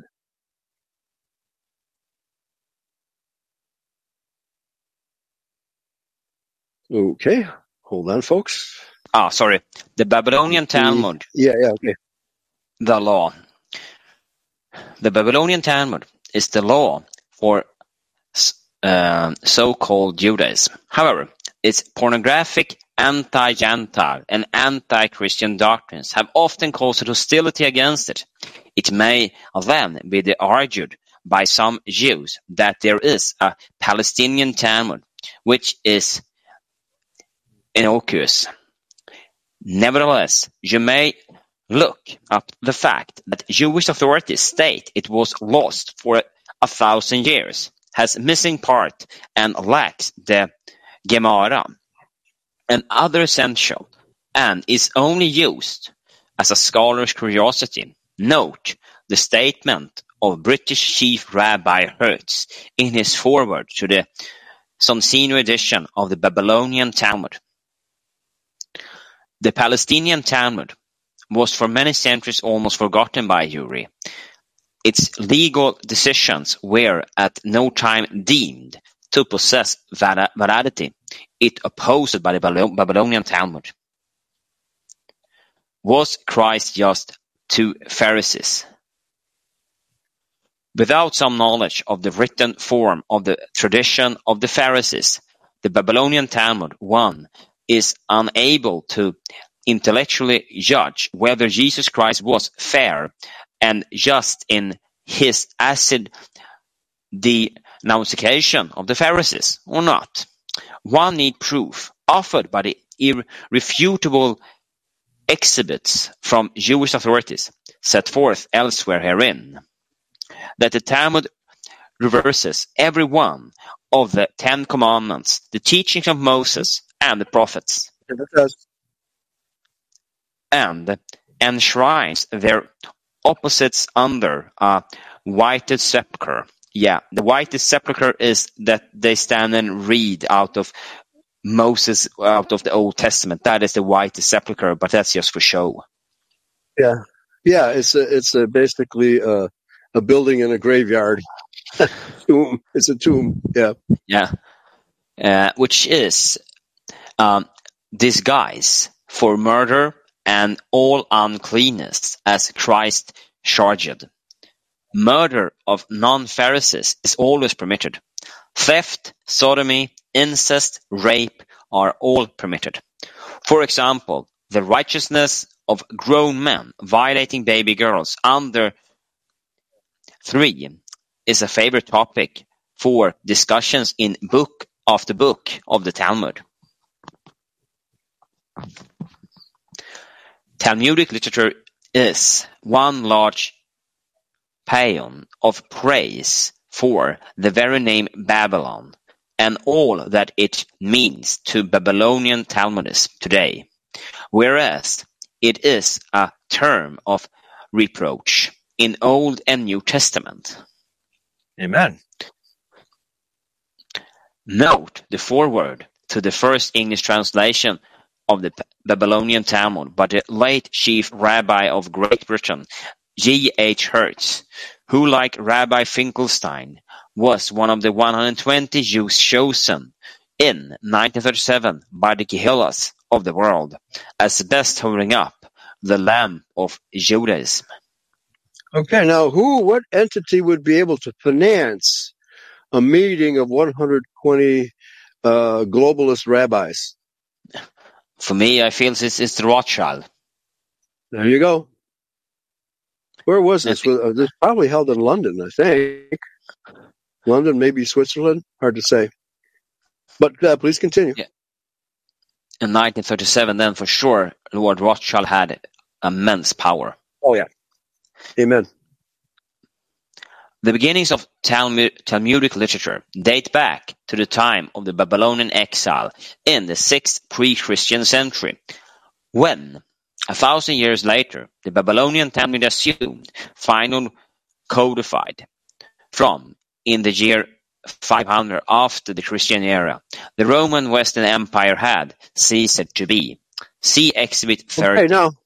Okay, hold on, folks. Ah, sorry. The Babylonian Talmud. Yeah, yeah, okay. The law. The Babylonian Talmud is the law for uh, so-called Judaism. However, its pornographic, anti-Gentile, and anti-Christian doctrines have often caused hostility against it. It may then be argued by some Jews that there is a Palestinian Talmud, which is innocuous. Nevertheless, you may look up the fact that Jewish authorities state it was lost for a thousand years, has missing part, and lacks the Gemara and other essential, and is only used as a scholar's curiosity. Note the statement of British Chief Rabbi Hertz in his foreword to the Sonsino edition of the Babylonian Talmud. The Palestinian Talmud was for many centuries almost forgotten by Uri. Its legal decisions were at no time deemed to possess validity. It opposed by the Babylonian Talmud. Was Christ just two Pharisees? Without some knowledge of the written form of the tradition of the Pharisees, the Babylonian Talmud, one, is unable to intellectually judge whether Jesus Christ was fair and just in his acid denunciation of the Pharisees or not. One need proof offered by the irrefutable exhibits from Jewish authorities set forth elsewhere herein, that the Talmud reverses every one of the Ten Commandments, the teachings of Moses and the prophets, and enshrines their opposites under a whited sepulchre. Yeah, the whited sepulchre is that they stand and read out of Moses, out of the Old Testament. That is the whited sepulchre, but that's just for show. Yeah, yeah, it's a, it's a basically a, a building in a graveyard. Tomb. It's a tomb. Yeah, yeah, uh, which is um, disguise for murder and all uncleanness, as Christ charged. Murder of non-Pharisees is always permitted. Theft, sodomy, incest, rape are all permitted. For example, the righteousness of grown men violating baby girls under three is a favorite topic for discussions in book after book of the Talmud. Talmudic literature is one large paean of praise for the very name Babylon and all that it means to Babylonian Talmudists today, whereas it is a term of reproach in Old and New Testament. Amen. Note the foreword to the first English translation of the Babylonian Talmud by the late Chief Rabbi of Great Britain, G H Hertz, who, like Rabbi Finkelstein, was one of the one hundred twenty Jews chosen in nineteen thirty-seven by the Kehillas of the world as best holding up the lamp of Judaism. Okay, now who, what entity would be able to finance a meeting of one hundred twenty uh, globalist rabbis? For me, I feel this is the Rothschild. There you go. Where was this? Maybe. Uh, this probably held in London, I think. London, maybe Switzerland. Hard to say. But uh, please continue. Yeah. In nineteen thirty-seven, then for sure, Lord Rothschild had immense power. Oh, yeah. Amen. The beginnings of Talmud, Talmudic literature date back to the time of the Babylonian exile in the sixth pre-Christian century, when, a thousand years later, the Babylonian Talmud assumed final codified from in the year five hundred after the Christian era. The Roman Western Empire had ceased to be. See Exhibit thirty. Okay, now,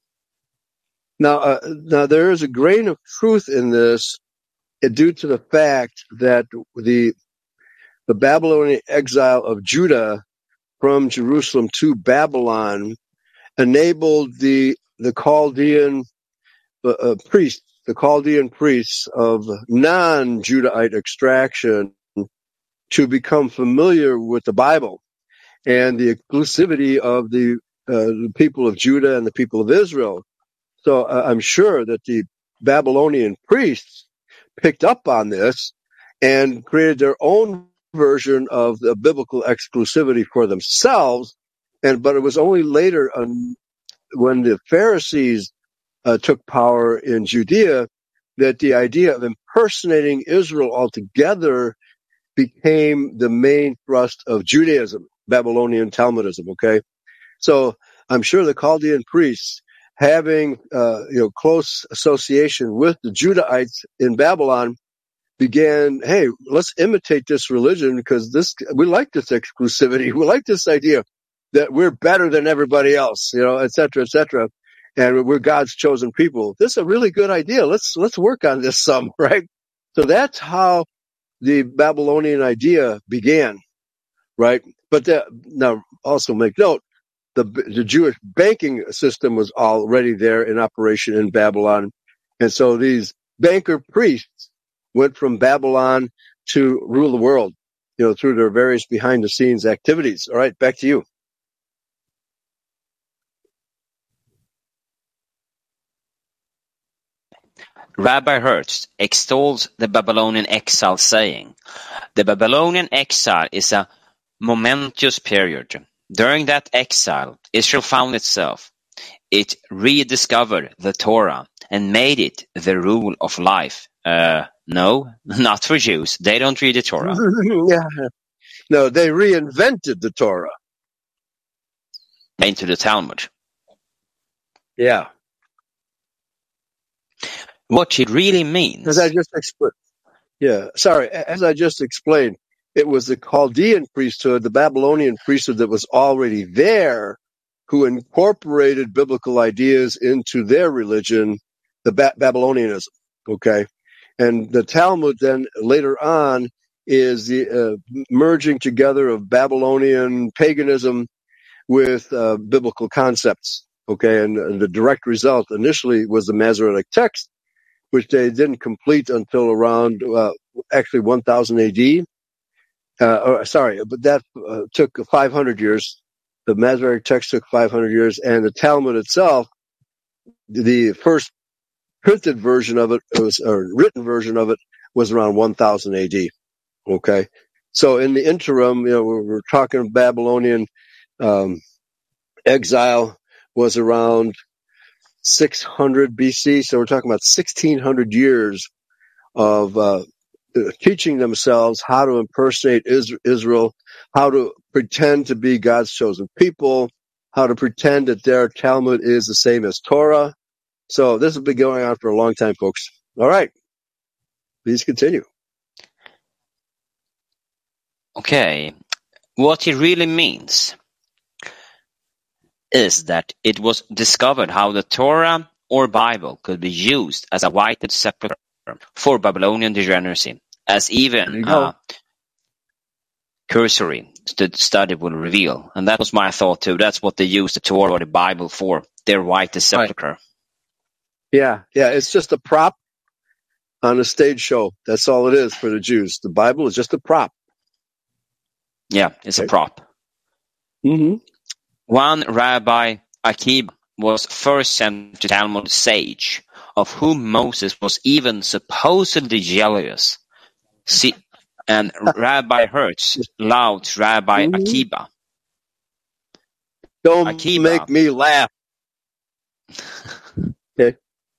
now, uh, now there is a grain of truth in this uh, due to the fact that the the Babylonian exile of Judah from Jerusalem to Babylon enabled the the Chaldean uh, uh, priests, the Chaldean priests of non-Judahite extraction, to become familiar with the Bible and the exclusivity of the, uh, the people of Judah and the people of Israel. So uh, I'm sure that the Babylonian priests picked up on this and created their own version of the biblical exclusivity for themselves. And but it was only later, um, when the Pharisees uh, took power in Judea, that the idea of impersonating Israel altogether became the main thrust of Judaism, Babylonian Talmudism. Okay, so I'm sure the Chaldean priests, having uh, you know close association with the Judahites in Babylon, began, hey, let's imitate this religion because this we like this exclusivity, we like this idea that we're better than everybody else, you know, et cetera, et cetera, and we're God's chosen people. This is a really good idea. Let's let's work on this some, right? So that's how the Babylonian idea began, right? But that, now also make note, the the Jewish banking system was already there in operation in Babylon, and so these banker priests went from Babylon to rule the world, you know, through their various behind the scenes activities. All right, back to you. Rabbi Hertz extols the Babylonian exile, saying, "The Babylonian exile is a momentous period. During that exile, Israel found itself. It rediscovered the Torah and made it the rule of life." Uh, no, not for Jews. They don't read the Torah. Yeah. No, they reinvented the Torah. Into the Talmud. Yeah. What it really means. As I just explained. Yeah, sorry. As I just explained, it was the Chaldean priesthood, the Babylonian priesthood that was already there, who incorporated biblical ideas into their religion, the ba- Babylonianism. Okay. And the Talmud then later on is the uh, merging together of Babylonian paganism with uh, biblical concepts. Okay. And, and the direct result initially was the Masoretic text, which they didn't complete until around uh, actually one thousand A D. Uh, or, sorry, but that uh, took five hundred years. The Masoretic text took five hundred years, and the Talmud itself, the first printed version of it, was, or written version of it, was around one thousand A D. Okay, so in the interim, you know, we're, we're talking Babylonian um, exile was around six hundred B C, so we're talking about sixteen hundred years of uh, teaching themselves how to impersonate Israel, how to pretend to be God's chosen people, how to pretend that their Talmud is the same as Torah. So this has been going on for a long time, folks. All right. Please continue. Okay. What it really means is that it was discovered how the Torah or Bible could be used as a whited sepulchre for Babylonian degeneracy, as even uh, cursory study will reveal. And that was my thought too. That's what they used the Torah or the Bible for, their whited sepulchre. Right. Yeah, yeah, it's just a prop on a stage show. That's all it is for the Jews. The Bible is just a prop. Yeah, it's okay. a prop. Mm-hmm. One Rabbi Akiba was first sent to Talmud sage, of whom Moses was even supposedly jealous. See, and Rabbi Hertz loved Rabbi mm-hmm. Akiba. Don't Akiba, make me laugh. Okay.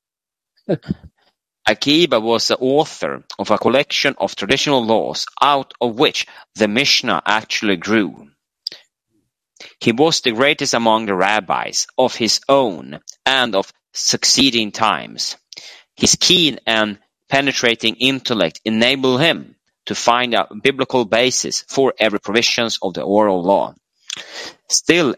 Akiba was the author of a collection of traditional laws, out of which the Mishnah actually grew. He was the greatest among the rabbis of his own and of succeeding times. His keen and penetrating intellect enabled him to find a biblical basis for every provisions of the oral law. Still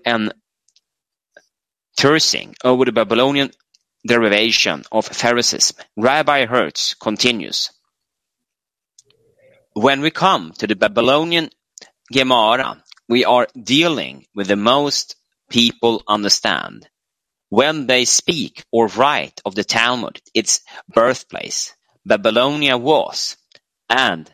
enthusing over the Babylonian derivation of Pharisees, Rabbi Hertz continues. When we come to the Babylonian Gemara, we are dealing with the most people understand. When they speak or write of the Talmud, its birthplace, Babylonia was, and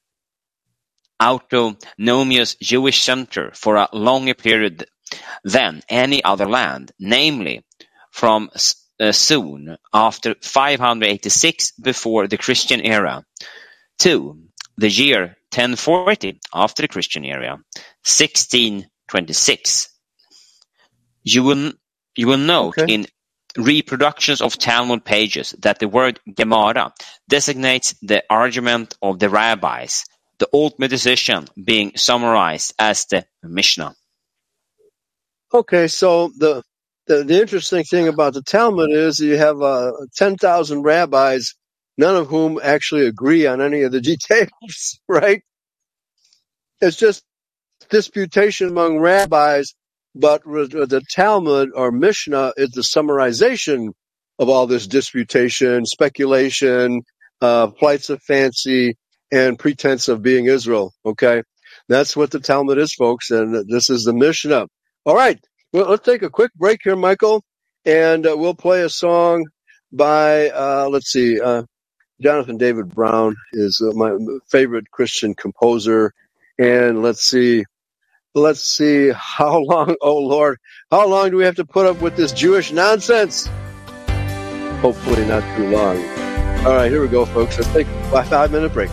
autonomous Jewish center for a longer period than any other land, namely from uh, soon after five hundred eighty-six before the Christian era to the year ten forty after the Christian era, sixteen twenty-six. You will you will note okay. in reproductions of Talmud pages that the word Gemara designates the argument of the rabbis, the ultimate decision being summarized as the Mishnah. Okay, so the the, the interesting thing about the Talmud is you have uh, ten thousand rabbis, none of whom actually agree on any of the details, right? It's just disputation among rabbis, but the Talmud or Mishnah is the summarization of all this disputation, speculation, uh, flights of fancy, and pretense of being Israel, okay? That's what the Talmud is, folks, and this is the Mishnah. All right, well, let's take a quick break here, Michael, and uh, we'll play a song by, uh, let's see, uh, Jonathan David Brown is uh, my favorite Christian composer, and let's see, let's see how long, oh Lord, how long do we have to put up with this Jewish nonsense? Hopefully not too long. All right, here we go, folks. Let's take a five-minute break.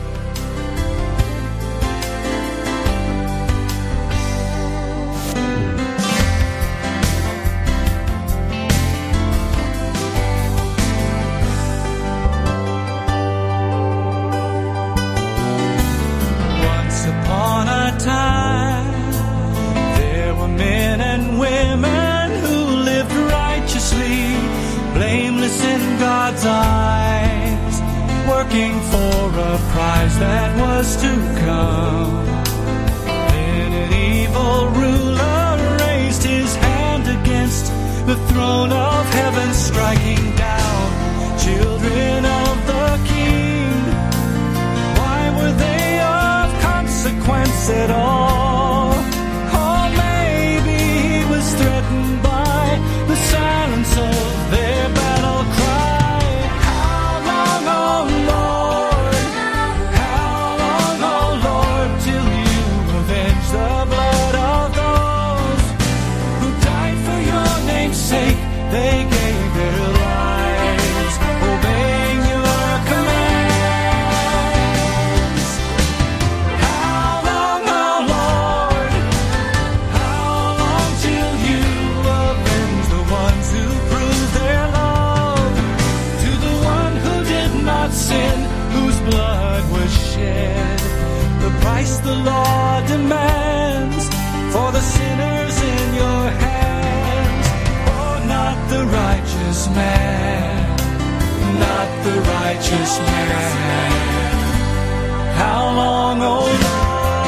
Eyes, working for a prize that was to come. Then an evil ruler raised his hand against the throne of heaven, striking down children of the King. Why were they of consequence at all? Or maybe he was threatened by the silence of their battle cry. They gave their lives. the law demands for the sinners in your hands. Oh, not the righteous man, not the righteous man. How long, oh Lord?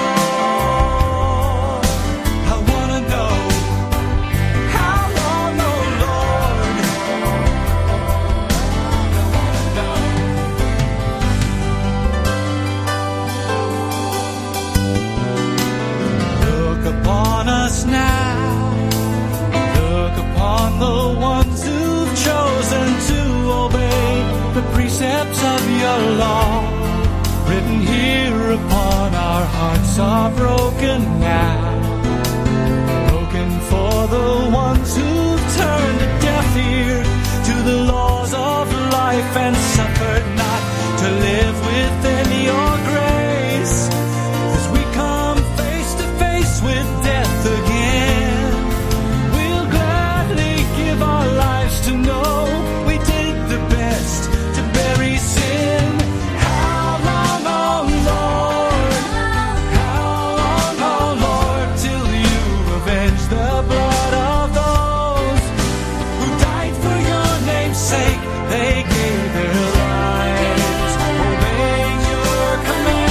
Now, look upon the ones who've chosen to obey the precepts of your law. Written here upon our hearts are broken now, broken for the ones who've turned a deaf ear to the laws of life and suffered not to live within your grace. As we come face to face with death again, we'll gladly give our lives to know we did the best to bury sin. How long, oh Lord? How long, oh Lord, till you avenge the blood of those who died for your name's sake? They gave their lives, obeying your commands.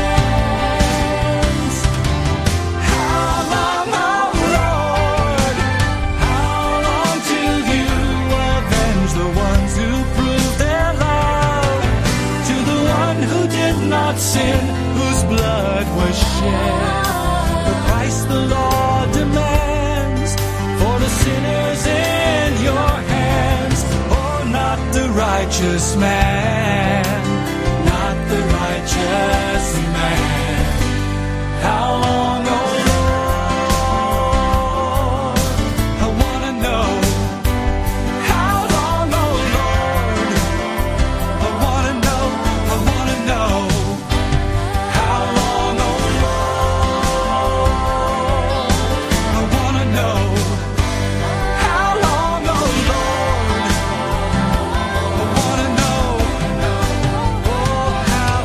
How long, oh Lord? How long till you avenge the ones who proved their love to the one who did not sin, whose blood was shed? The price the law demands for the sinners in your hands. Oh, not the righteous man, not the righteous man. How long, oh Lord? I want to know. How long, oh Lord? I want to know, I want to know. How long, oh Lord? I want to know. How long, oh Lord? I want to know. Oh, how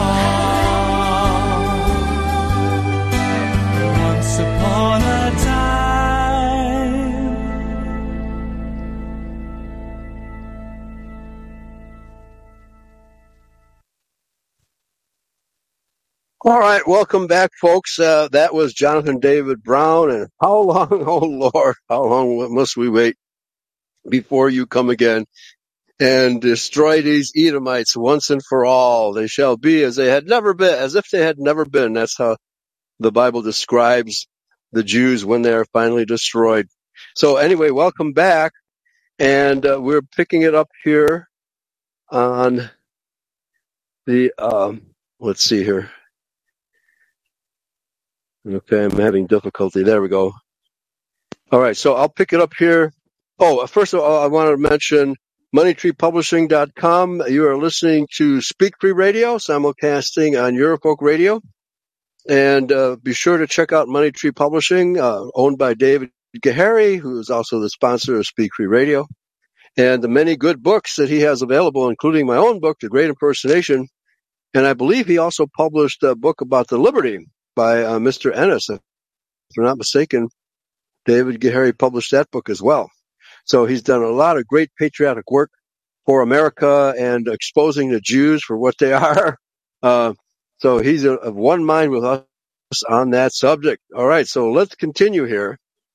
long? Once upon a time. All right, welcome back, folks. Uh, that was Jonathan David Brown. And how long, oh Lord, how long must we wait before you come again and destroy these Edomites once and for all? They shall be as they had never been, as if they had never been. That's how the Bible describes the Jews when they are finally destroyed. So anyway, welcome back. And uh, we're picking it up here on the, um, let's see here. Okay, I'm having difficulty. There we go. All right, so I'll pick it up here. Oh, first of all, I want to mention money tree publishing dot com. You are listening to Speak Free Radio, simulcasting on Eurofolk Radio. And uh, be sure to check out Money Tree Publishing, uh, owned by David Gahary, who is also the sponsor of Speak Free Radio, and the many good books that he has available, including my own book, The Great Impersonation. And I believe he also published a book about the Liberty by uh, Mister Ennis. If I'm not mistaken, David Gahary published that book as well. So he's done a lot of great patriotic work for America and exposing the Jews for what they are. Uh, so he's a, of one mind with us on that subject. All right, so let's continue here.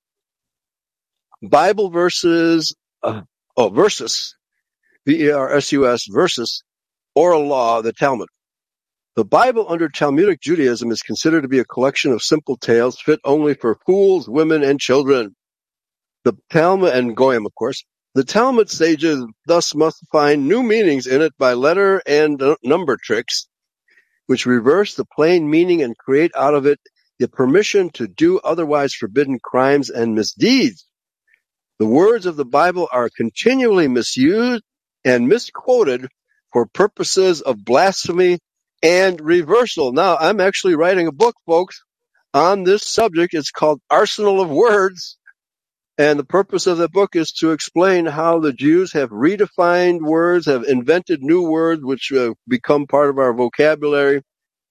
Bible verses, uh, oh, versus, V E R S U S, versus oral law, the Talmud. The Bible under Talmudic Judaism is considered to be a collection of simple tales fit only for fools, women, and children. The Talmud, and Goyim, of course, the Talmud sages thus must find new meanings in it by letter and number tricks, which reverse the plain meaning and create out of it the permission to do otherwise forbidden crimes and misdeeds. The words of the Bible are continually misused and misquoted for purposes of blasphemy and reversal. Now, I'm actually writing a book, folks, on this subject. It's called Arsenal of Words. And the purpose of the book is to explain how the Jews have redefined words, have invented new words which uh, become part of our vocabulary,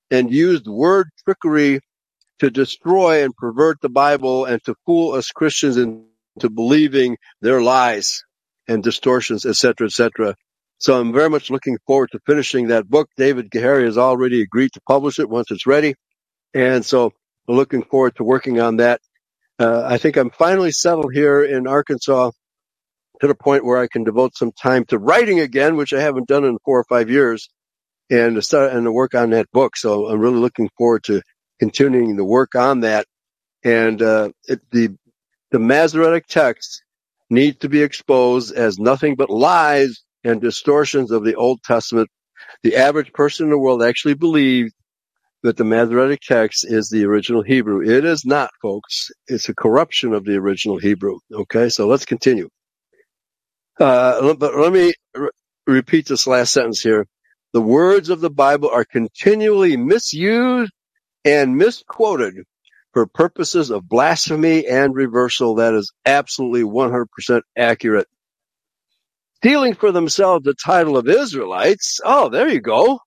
and used word trickery to destroy and pervert the Bible and to fool us Christians into believing their lies and distortions, et cetera, et cetera. So I'm very much looking forward to finishing that book. David Gahary has already agreed to publish it once it's ready. And so we're looking forward to working on that. Uh, I think I'm finally settled here in Arkansas to the point where I can devote some time to writing again, which I haven't done in four or five years, and to start and to work on that book. So I'm really looking forward to continuing the work on that. And uh, it, the the Masoretic text needs to be exposed as nothing but lies and distortions of the Old Testament. The average person in the world actually believes that the Masoretic text is the original Hebrew. It is not, folks. It's a corruption of the original Hebrew. Okay, so let's continue. Uh, but let me re- repeat this last sentence here. The words of the Bible are continually misused and misquoted for purposes of blasphemy and reversal. That is absolutely one hundred percent accurate. Stealing for themselves the title of Israelites. Oh, there you go.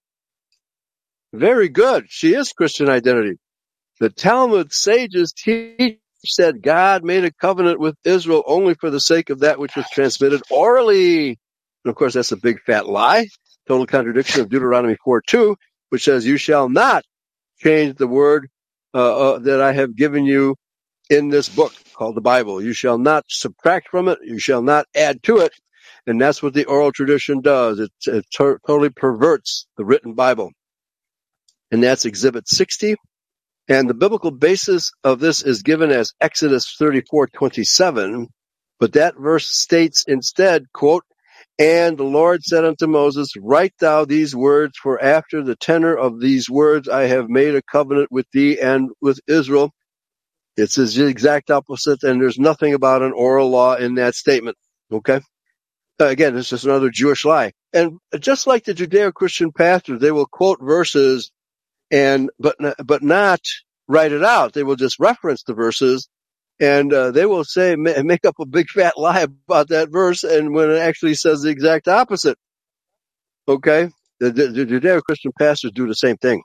Very good. She is Christian identity. The Talmud sages teach that God made a covenant with Israel only for the sake of that which was transmitted orally. And of course, that's a big fat lie. Total contradiction of Deuteronomy four two, which says, you shall not change the word uh, uh, that I have given you in this book called the Bible. You shall not subtract from it. You shall not add to it. And that's what the oral tradition does. It, it to- totally perverts the written Bible. And that's Exhibit sixty. And the biblical basis of this is given as Exodus thirty-four twenty-seven. But that verse states instead, quote, and the Lord said unto Moses, write thou these words, for after the tenor of these words I have made a covenant with thee and with Israel. It's the exact opposite, and there's nothing about an oral law in that statement. Okay? Uh, again, it's just another Jewish lie. And just like the Judeo-Christian pastors, they will quote verses and but but not write it out. They will just reference the verses, and uh, they will say make up a big fat lie about that verse, and when it actually says the exact opposite. Okay, the, the, the Judeo-Christian pastors do the same thing.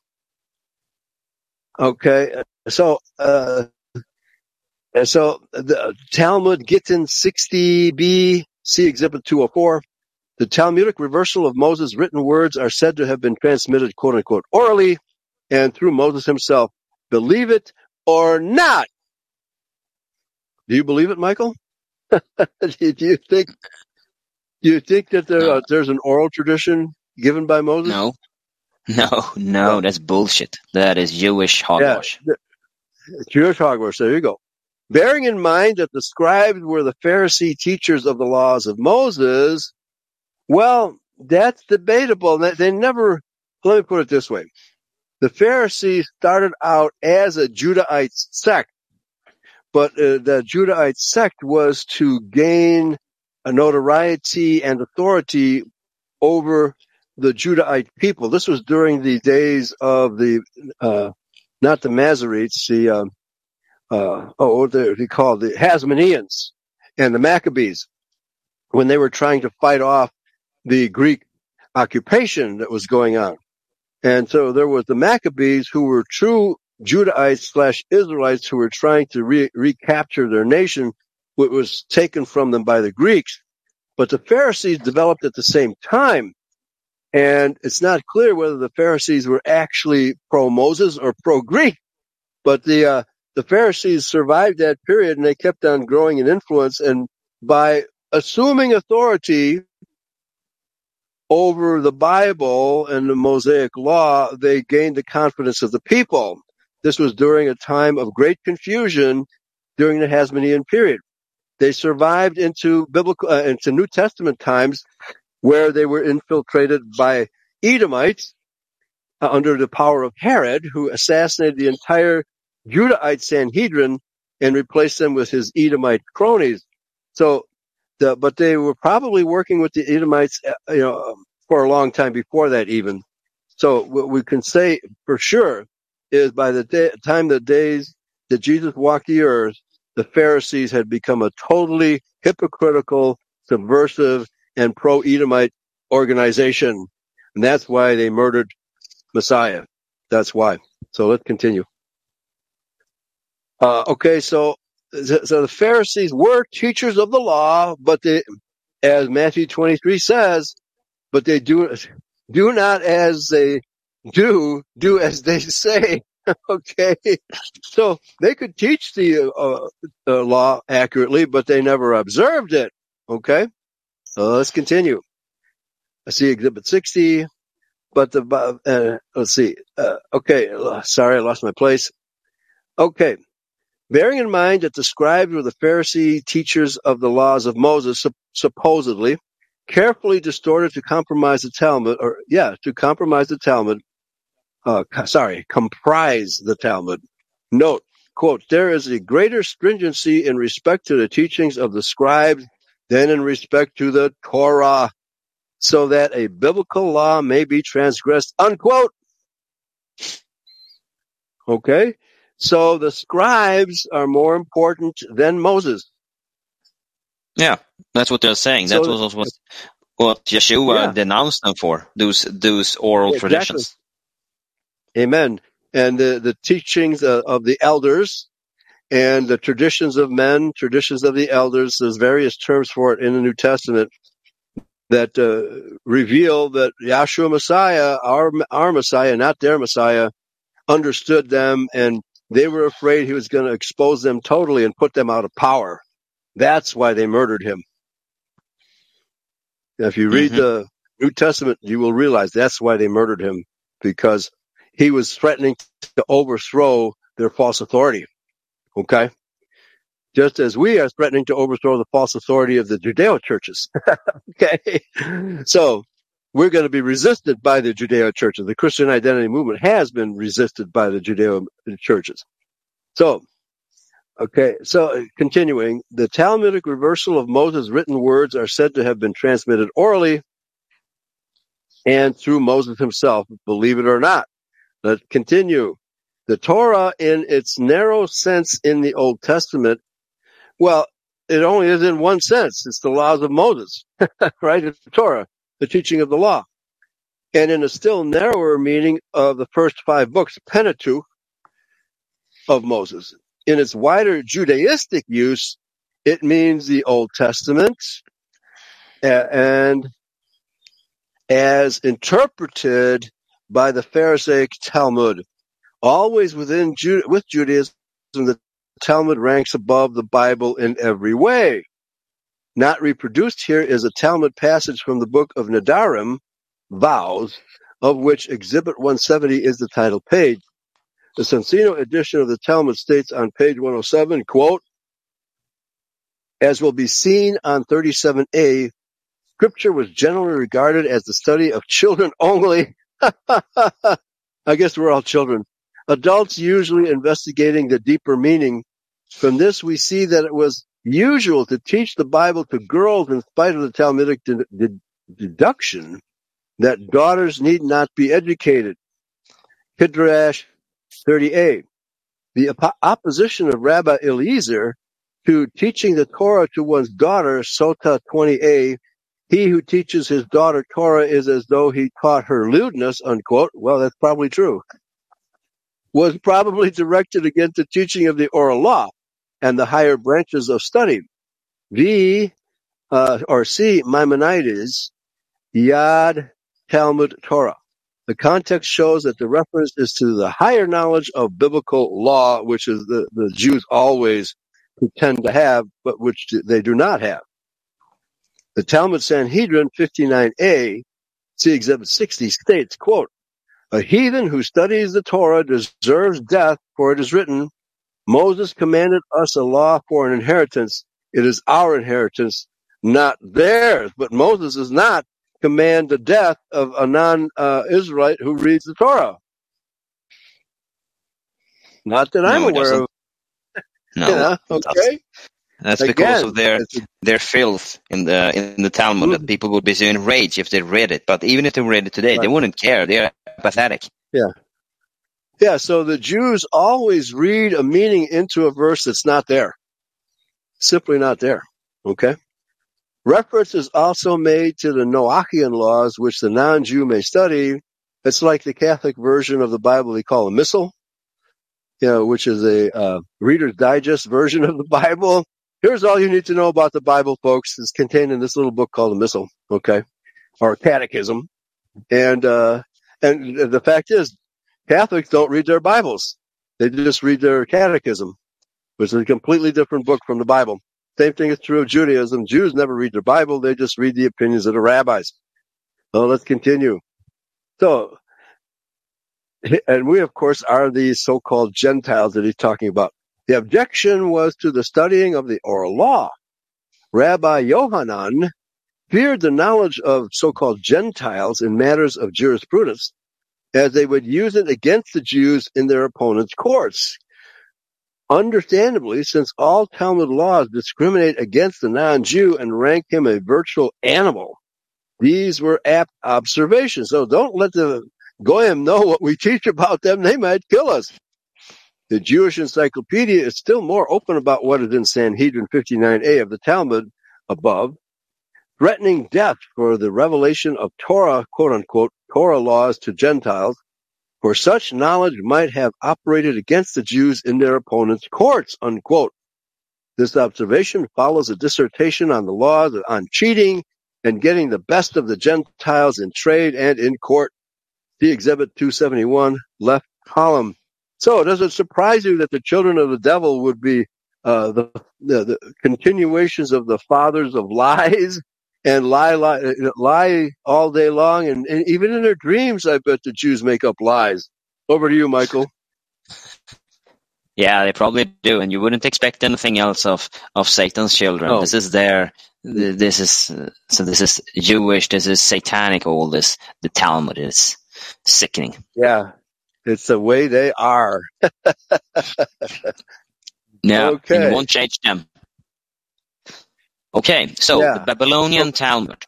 Okay, so uh, so the Talmud Gittin sixty B, see Exhibit two oh four. The Talmudic reversal of Moses' written words are said to have been transmitted, quote unquote, orally, and through Moses himself. Believe it or not. Do you believe it, Michael? do you think? Do you think that there, No. uh, there's an oral tradition given by Moses? No, no, no, that's bullshit. That is Jewish hogwash. Yeah, Jewish hogwash. There you go. Bearing in mind that the scribes were the Pharisee teachers of the laws of Moses, well, that's debatable. They never. Let me put it this way. The Pharisees started out as a Judahite sect, but uh, the Judahite sect was to gain a notoriety and authority over the Judahite people. This was during the days of the, uh, not the Masoretes, the, uh, uh, oh, what they called the Hasmoneans and the Maccabees, when they were trying to fight off the Greek occupation that was going on. And so there was the Maccabees, who were true Judahites slash Israelites who were trying to re- recapture their nation, which was taken from them by the Greeks. But the Pharisees developed at the same time. And it's not clear whether the Pharisees were actually pro-Moses or pro-Greek. But the, uh, the Pharisees survived that period, and they kept on growing in influence. And by assuming authority over the Bible and the Mosaic Law, they gained the confidence of the people. This was during a time of great confusion during the Hasmonean period. They survived into biblical, uh, into New Testament times, where they were infiltrated by Edomites uh, under the power of Herod, who assassinated the entire Judahite Sanhedrin and replaced them with his Edomite cronies. So, the, but they were probably working with the Edomites, uh, you know, for a long time before that even. So what we can say for sure is by the day, time the days that Jesus walked the earth, the Pharisees had become a totally hypocritical, subversive, and pro-Edomite organization. And that's why they murdered Messiah. That's why. So let's continue. Uh, okay, so so the Pharisees were teachers of the law, but they, as Matthew twenty-three says, but they do do not as they do, do as they say. Okay, so they could teach the, uh, the law accurately, but they never observed it. Okay, so let's continue. I see Exhibit sixty, but the uh, let's see. Uh, okay, sorry, I lost my place. Okay. Bearing in mind that the scribes were the Pharisee teachers of the laws of Moses, sup- supposedly, carefully distorted to compromise the Talmud, or, yeah, to compromise the Talmud, uh, sorry, comprise the Talmud. Note, quote, there is a greater stringency in respect to the teachings of the scribes than in respect to the Torah, so that a biblical law may be transgressed, unquote. Okay? So the scribes are more important than Moses. Yeah, that's what they're saying. So, that was what, what Yeshua yeah. denounced them for, those those oral Exactly. traditions. Amen. And the, the teachings of, of the elders and the traditions of men, traditions of the elders, there's various terms for it in the New Testament that uh, reveal that Yahshua Messiah, our, our Messiah, not their Messiah, understood them, and they were afraid he was going to expose them totally and put them out of power. That's why they murdered him. Now, if you read Mhm. the New Testament, you will realize that's why they murdered him, because he was threatening to overthrow their false authority. Okay? Just as we are threatening to overthrow the false authority of the Judeo churches. Okay? So, we're going to be resisted by the Judeo churches. The Christian identity movement has been resisted by the Judeo churches. So, okay, so continuing, the Talmudic reversal of Moses' written words are said to have been transmitted orally and through Moses himself, believe it or not. Let's continue. The Torah, in its narrow sense in the Old Testament, well, it only is in one sense. It's the laws of Moses, right? It's the Torah, the teaching of the law. And in a still narrower meaning of the first five books, Pentateuch of Moses. In its wider Judaistic use, it means the Old Testament, and as interpreted by the Pharisaic Talmud. Always within Ju- with Judaism, the Talmud ranks above the Bible in every way. Not reproduced here is a Talmud passage from the book of Nedarim, Vows, of which Exhibit one seventy is the title page. The Sonsino edition of the Talmud states on page one oh seven, quote, as will be seen on thirty-seven A, Scripture was generally regarded as the study of children only. I guess we're all children. Adults usually investigating the deeper meaning. From this, we see that it was usual to teach the Bible to girls in spite of the Talmudic de- de- deduction that daughters need not be educated. Midrash thirty A. The op- opposition of Rabbi Eliezer to teaching the Torah to one's daughter, Sota twenty A, he who teaches his daughter Torah is as though he taught her lewdness, unquote. Well, that's probably true. Was probably directed against the teaching of the oral law and the higher branches of study. V, uh, or C, Maimonides, Yad Talmud Torah. The context shows that the reference is to the higher knowledge of biblical law, which is the, the Jews always pretend to have, but which they do not have. The Talmud Sanhedrin fifty-nine A, see Exhibit sixty, states, quote, a heathen who studies the Torah deserves death, for it is written, Moses commanded us a law for an inheritance. It is our inheritance, not theirs. But Moses does not command the death of a non-Israelite who reads the Torah. Not that I'm No, it aware doesn't. of. No, Yeah, it doesn't. okay. That's because Again, of their it's a- their filth in the in the Talmud. Mhm. That people would be so enraged if they read it. But even if they read it today, they Right. wouldn't care. They're apathetic. Yeah, so the Jews always read a meaning into a verse that's not there. Simply not there. Okay? Reference is also made to the Noachian laws, which the non-Jew may study, It's like the Catholic version of the Bible they call a missal, you know, which is a uh, Reader's Digest version of the Bible. Here's all you need to know about the Bible, folks. It's contained in this little book called a missal, okay, or catechism. And uh, and the fact is, Catholics don't read their Bibles. They just read their catechism, which is a completely different book from the Bible. Same thing is true of Judaism. Jews never read their Bible. They just read the opinions of the rabbis. So let's continue. So, and we, of course, are these so-called Gentiles that he's talking about. The objection was to the studying of the oral law. Rabbi Yohanan feared the knowledge of so-called Gentiles in matters of jurisprudence, as they would use it against the Jews in their opponents' courts. Understandably, since all Talmud laws discriminate against the non-Jew and rank him a virtual animal, these were apt observations. So don't let the Goyim know what we teach about them. They might kill us. The Jewish Encyclopedia is still more open about what is in Sanhedrin fifty-nine A of the Talmud above, threatening death for the revelation of Torah, quote-unquote, Torah laws to Gentiles, for such knowledge might have operated against the Jews in their opponents' courts, unquote. This observation follows a dissertation on the laws on cheating and getting the best of the Gentiles in trade and in court. See Exhibit two seventy-one, left column. So does it surprise you that the children of the devil would be uh, the, the, the continuations of the fathers of lies and lie, lie, lie all day long? And, and even in their dreams, I bet the Jews make up lies. Over to you, Michael. Yeah, they probably do, and you wouldn't expect anything else of, of Satan's children. Oh. This is their, this is, uh, so this is Jewish, this is satanic, all this, the Talmud is sickening. Yeah, it's the way they are. Yeah, Okay. and you won't change them. Okay, so Yeah. the Babylonian Talmud.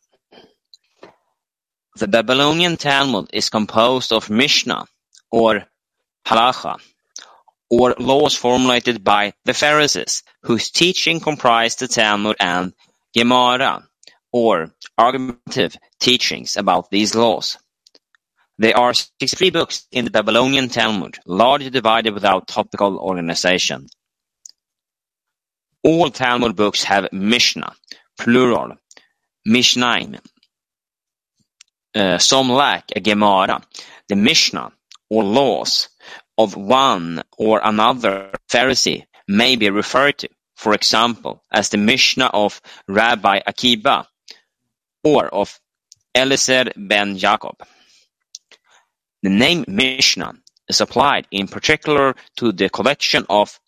The Babylonian Talmud is composed of Mishnah, or Halacha, or laws formulated by the Pharisees, whose teaching comprised the Talmud, and Gemara, or argumentative teachings about these laws. There are sixty-three books in the Babylonian Talmud, largely divided without topical organization. All Talmud books have Mishnah, plural, Mishnaim. Uh, some lack a Gemara. The Mishnah, or laws, of one or another Pharisee may be referred to, for example, as the Mishnah of Rabbi Akiba, or of Eliezer ben Jacob. The name Mishnah is applied in particular to the collection of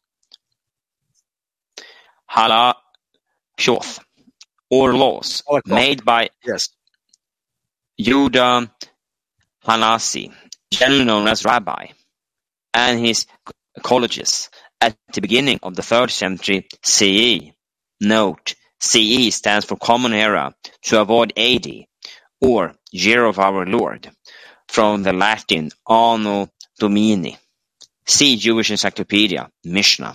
halachot, or laws, Halachot. made by Yes. Judah Hanasi, generally known as Rabbi, and his colleges at the beginning of the third century C E. Note, C E stands for Common Era to avoid A D, or Year of Our Lord, from the Latin Anno Domini. See Jewish Encyclopedia, Mishnah.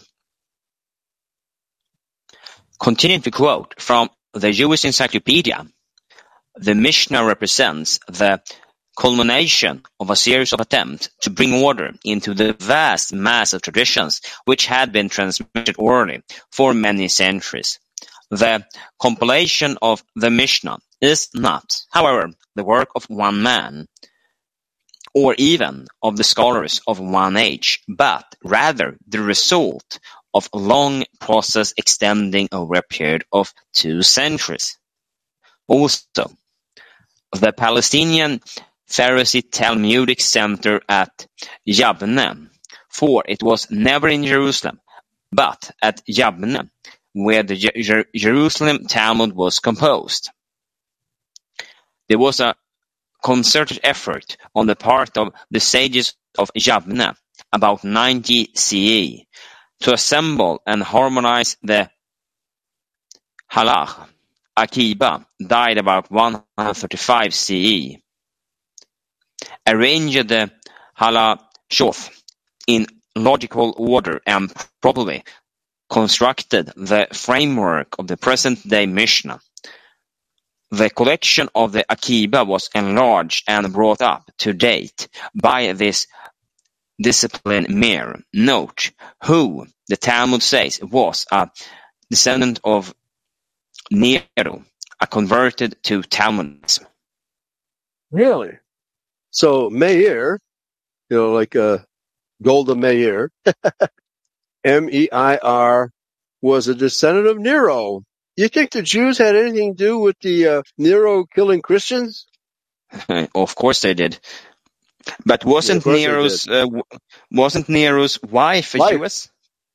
Continuing to quote from the Jewish Encyclopedia, the Mishnah represents the culmination of a series of attempts to bring order into the vast mass of traditions which had been transmitted orally for many centuries. The compilation of the Mishnah is not, however, the work of one man, or even of the scholars of one age, but rather the result of a long process extending over a period of two centuries. Also, the Palestinian Pharisee Talmudic Center at Yabne, for it was never in Jerusalem, but at Yabne, where the Jer- Jerusalem Talmud was composed. There was a concerted effort on the part of the sages of Yabne, about ninety C E, to assemble and harmonize the Halach. Akiba died about one hundred thirty-five C E. Arranged the halachot in logical order and probably constructed the framework of the present-day Mishnah. The collection of the Akiba was enlarged and brought up to date by this discipline Meir. Note, who, the Talmud says, was a descendant of Nero, a converted to Talmudism. Really? So Meir, you know, like uh, Golda Meir, M E I R, was a descendant of Nero. You think the Jews had anything to do with the uh, Nero killing Christians? Of course they did. But wasn't Yeah, of course they Nero's uh, w- wasn't Nero's wife a Wife. Jewess?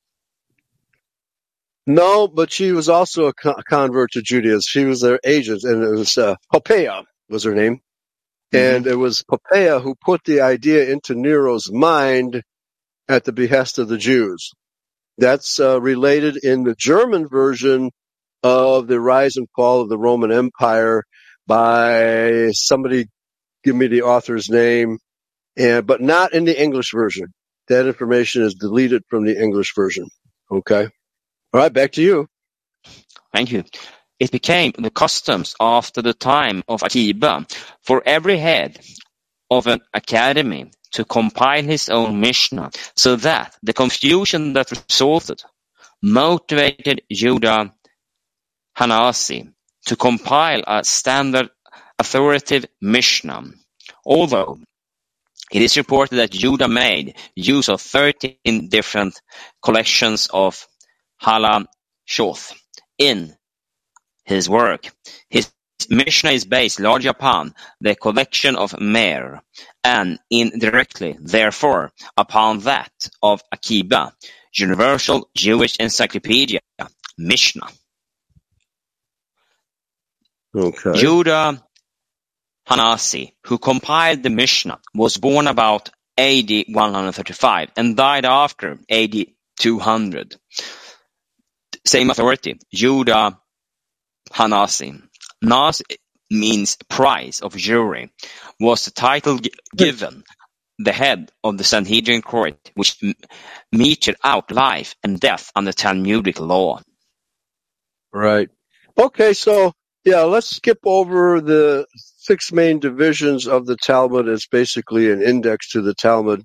No, but she was also a co- convert to Judaism. She was their agent, and it was uh, Poppaea was her name. And it was Poppaea who put the idea into Nero's mind at the behest of the Jews. That's uh, related in the German version of the rise and fall of the Roman Empire by somebody, give me the author's name, and but not in the English version. That information is deleted from the English version. Okay. All right, back to you. Thank you. It became the customs after the time of Akiba for every head of an academy to compile his own Mishnah, so that the confusion that resulted motivated Judah Hanasi to compile a standard authoritative Mishnah. Although it is reported that Judah made use of thirteen different collections of Halachot in his work, his Mishnah is based largely upon the collection of Meir, and indirectly, therefore, upon that of Akiba, Universal Jewish Encyclopedia, Mishnah. Okay. Judah Hanasi, who compiled the Mishnah, was born about A D one thirty-five and died after A D two hundred. Same authority, Judah Hanasi. Nas means prize of jury, was the title g- given the head of the Sanhedrin court, which m- meted out life and death under Talmudic law. Right. Okay, so yeah, let's skip over the six main divisions of the Talmud. It's basically an index to the Talmud.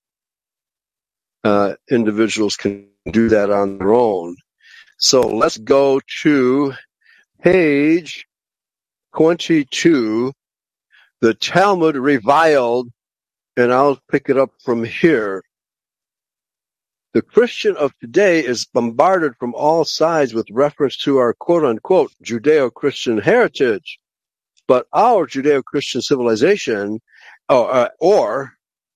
Uh, individuals can do that on their own. So let's go to page twenty-two, the Talmud reviled, and I'll pick it up from here. The Christian of today is bombarded from all sides with reference to our quote-unquote Judeo-Christian heritage. But our Judeo-Christian civilization, or, uh, or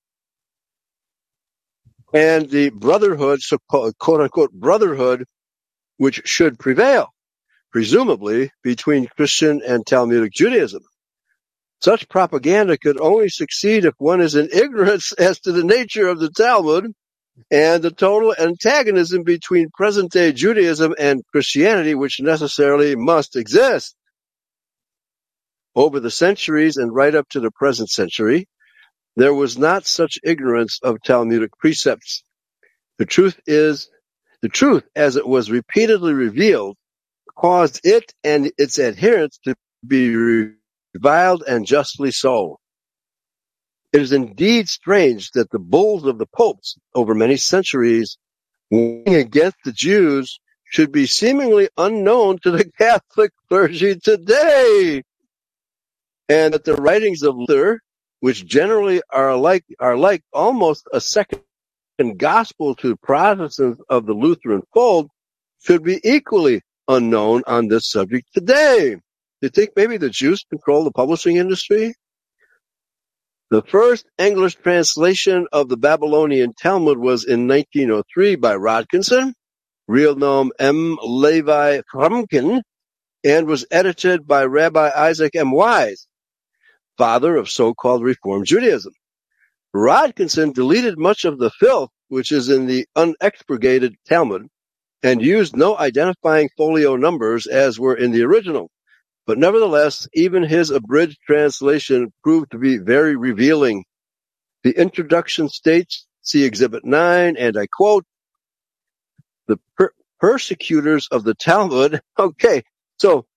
and the brotherhood, so quote-unquote brotherhood, which should prevail, presumably between Christian and Talmudic Judaism. Such propaganda could only succeed if one is in ignorance as to the nature of the Talmud and the total antagonism between present-day Judaism and Christianity, which necessarily must exist. Over the centuries and right up to the present century, there was not such ignorance of Talmudic precepts. The truth is, the truth, as it was repeatedly revealed, caused it and its adherents to be reviled, and justly so. It is indeed strange that the bulls of the popes over many centuries warning against the Jews should be seemingly unknown to the Catholic clergy today, and that the writings of Luther, which generally are like are like almost a second gospel to Protestants of the Lutheran fold, should be equally unknown on this subject today. Do you think maybe the Jews control the publishing industry? The first English translation of the Babylonian Talmud was in nineteen oh three by Rodkinson, real name M. Levi Frumkin, and was edited by Rabbi Isaac M. Wise, father of so-called Reform Judaism. Rodkinson deleted much of the filth which is in the unexpurgated Talmud and used no identifying folio numbers as were in the original. But nevertheless, even his abridged translation proved to be very revealing. The introduction states, see Exhibit nine, and I quote, the per- persecutors of the Talmud. Okay, so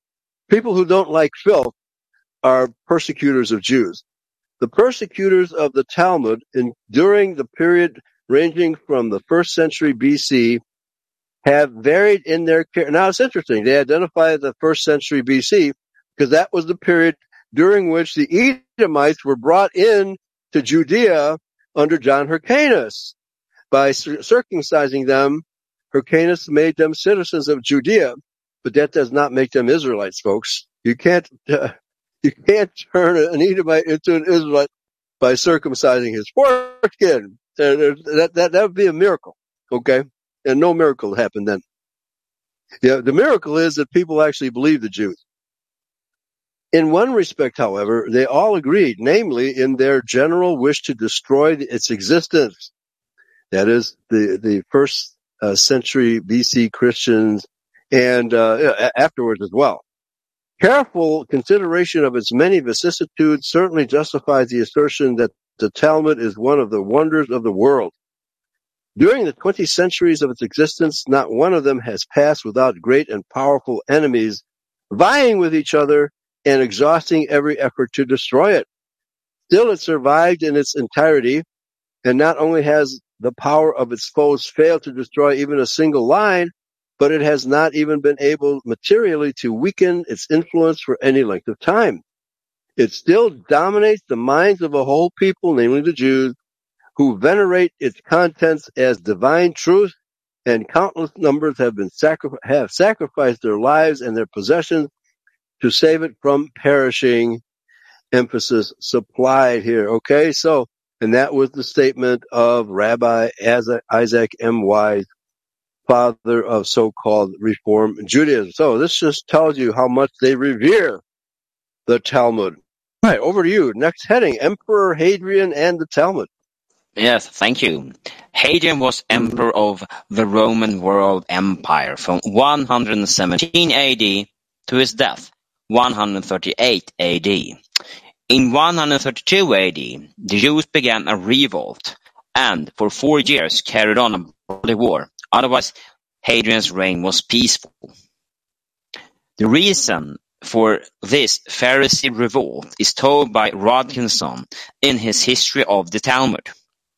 people who don't like filth are persecutors of Jews. The persecutors of the Talmud in, during the period ranging from the first century B C have varied in their care. Now it's interesting. They identify the first century B C because that was the period during which the Edomites were brought in to Judea under John Hyrcanus. By circumcising them, Hyrcanus made them citizens of Judea, but that does not make them Israelites, folks. You can't uh, you can't turn an Edomite into an Israelite by circumcising his foreskin. Uh, that that that would be a miracle, okay? And no miracle happened then. Yeah, the miracle is that people actually believe the Jews. In one respect, however, they all agreed, namely in their general wish to destroy its existence. That is, the, the first uh, century B C Christians and uh, afterwards as well. Careful consideration of its many vicissitudes certainly justifies the assertion that the Talmud is one of the wonders of the world. During the twenty centuries of its existence, not one of them has passed without great and powerful enemies vying with each other and exhausting every effort to destroy it. Still, it survived in its entirety, and not only has the power of its foes failed to destroy even a single line, but it has not even been able materially to weaken its influence for any length of time. It still dominates the minds of a whole people, namely the Jews, who venerate its contents as divine truth, and countless numbers have been sacri- have sacrificed their lives and their possessions to save it from perishing. Emphasis supplied here. Okay, so, and that was the statement of Rabbi Isaac M. Wise, father of so-called Reform Judaism. So this just tells you how much they revere the Talmud. All right, over to you. Next heading, Emperor Hadrian and the Talmud. Yes, thank you. Hadrian was emperor of the Roman World Empire from one hundred seventeen A D to his death, one hundred thirty-eight A D. In one hundred thirty-two A D, the Jews began a revolt and for four years carried on a bloody war. Otherwise, Hadrian's reign was peaceful. The reason for this Pharisee revolt is told by Rodkinson in his History of the Talmud.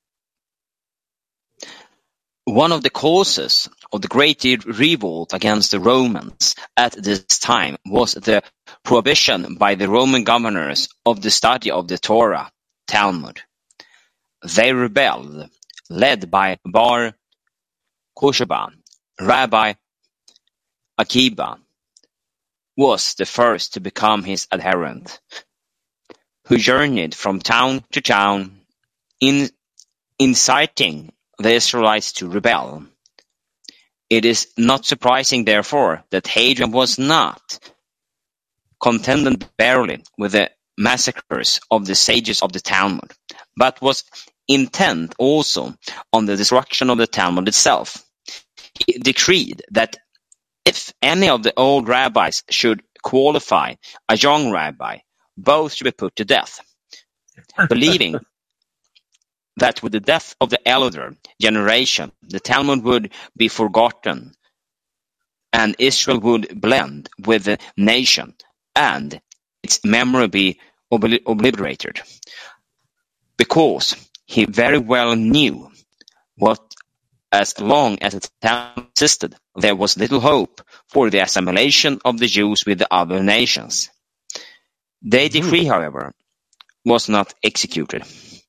One of the causes of the Great Revolt against the Romans at this time was the prohibition by the Roman governors of the study of the Torah, Talmud. They rebelled, led by Bar Kokhba. Rabbi Akiba was the first to become his adherent, who journeyed from town to town, in, inciting the Israelites to rebel. It is not surprising, therefore, that Hadrian was not contented barely with the massacres of the sages of the Talmud, but was intent also on the destruction of the Talmud itself. He decreed that if any of the old rabbis should qualify a young rabbi, both should be put to death, believing that with the death of the elder generation, the Talmud would be forgotten and Israel would blend with the nation and its memory be obli- obliterated. Because he very well knew what as long as the Talmud existed, there was little hope for the assimilation of the Jews with the other nations. The decree, however, was not executed.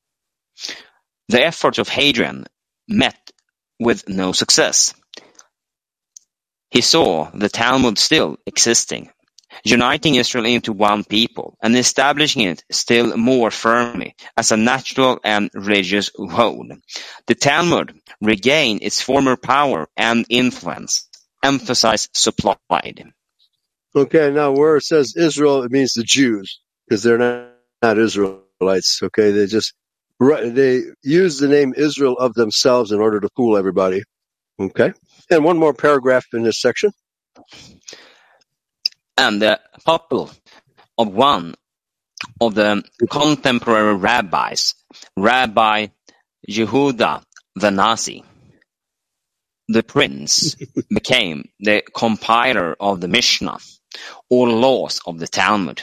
The efforts of Hadrian met with no success. He saw the Talmud still existing, uniting Israel into one people and establishing it still more firmly as a natural and religious whole. The Talmud regained its former power and influence, emphasized supplied. Okay, now where it says Israel, it means the Jews, because they're not, not Israelites. Okay, they just they use the name Israel of themselves in order to fool everybody. Okay, and one more paragraph in this section. And the pupil of one of the contemporary rabbis, Rabbi Yehuda the Nasi, the prince, became the compiler of the Mishnah, all laws of the Talmud.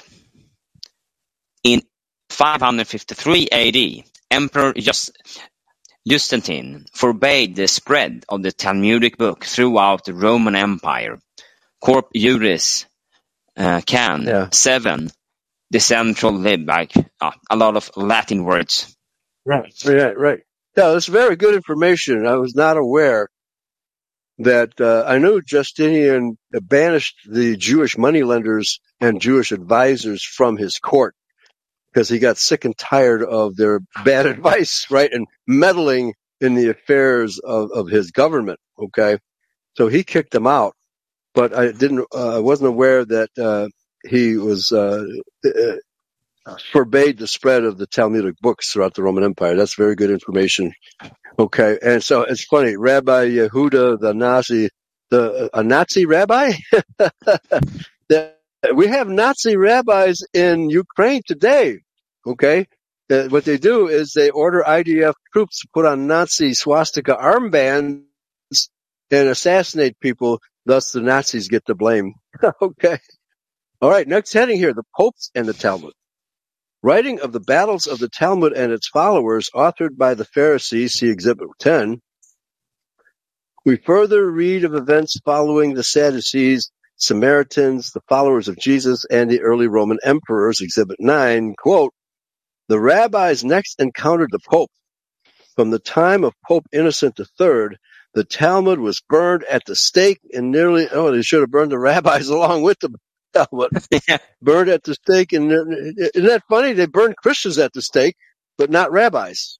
In five fifty-three A D, Emperor Just, Justinian forbade the spread of the Talmudic book throughout the Roman Empire. Corp Juris uh, Can Yeah. seven, the central lib, like uh, a lot of Latin words. Right. Right. Right. Yeah, that's very good information. I was not aware that uh, I knew Justinian banished the Jewish moneylenders and Jewish advisors from his court because he got sick and tired of their bad advice, right, and meddling in the affairs of, of his government. Okay, so he kicked them out. But I didn't. Uh, I wasn't aware that uh, he was uh, uh, forbade the spread of the Talmudic books throughout the Roman Empire. That's very good information. Okay, and so it's funny, Rabbi Yehuda, the Nazi, the a Nazi rabbi. That we have Nazi rabbis in Ukraine today. Okay, uh, what they do is they order I D F troops to put on Nazi swastika armbands and assassinate people. Thus, the Nazis get the blame. Okay. All right. Next heading here: the popes and the Talmud. Writing of the battles of the Talmud and its followers, authored by the Pharisees, see Exhibit ten. We further read of events following the Sadducees, Samaritans, the followers of Jesus, and the early Roman emperors, Exhibit nine. Quote, the rabbis next encountered the Pope. From the time of Pope Innocent the Third, the Talmud was burned at the stake and nearly, oh, they should have burned the rabbis along with the Talmud. Yeah. Burned at the stake, and isn't that funny? They burned Christians at the stake, but not rabbis.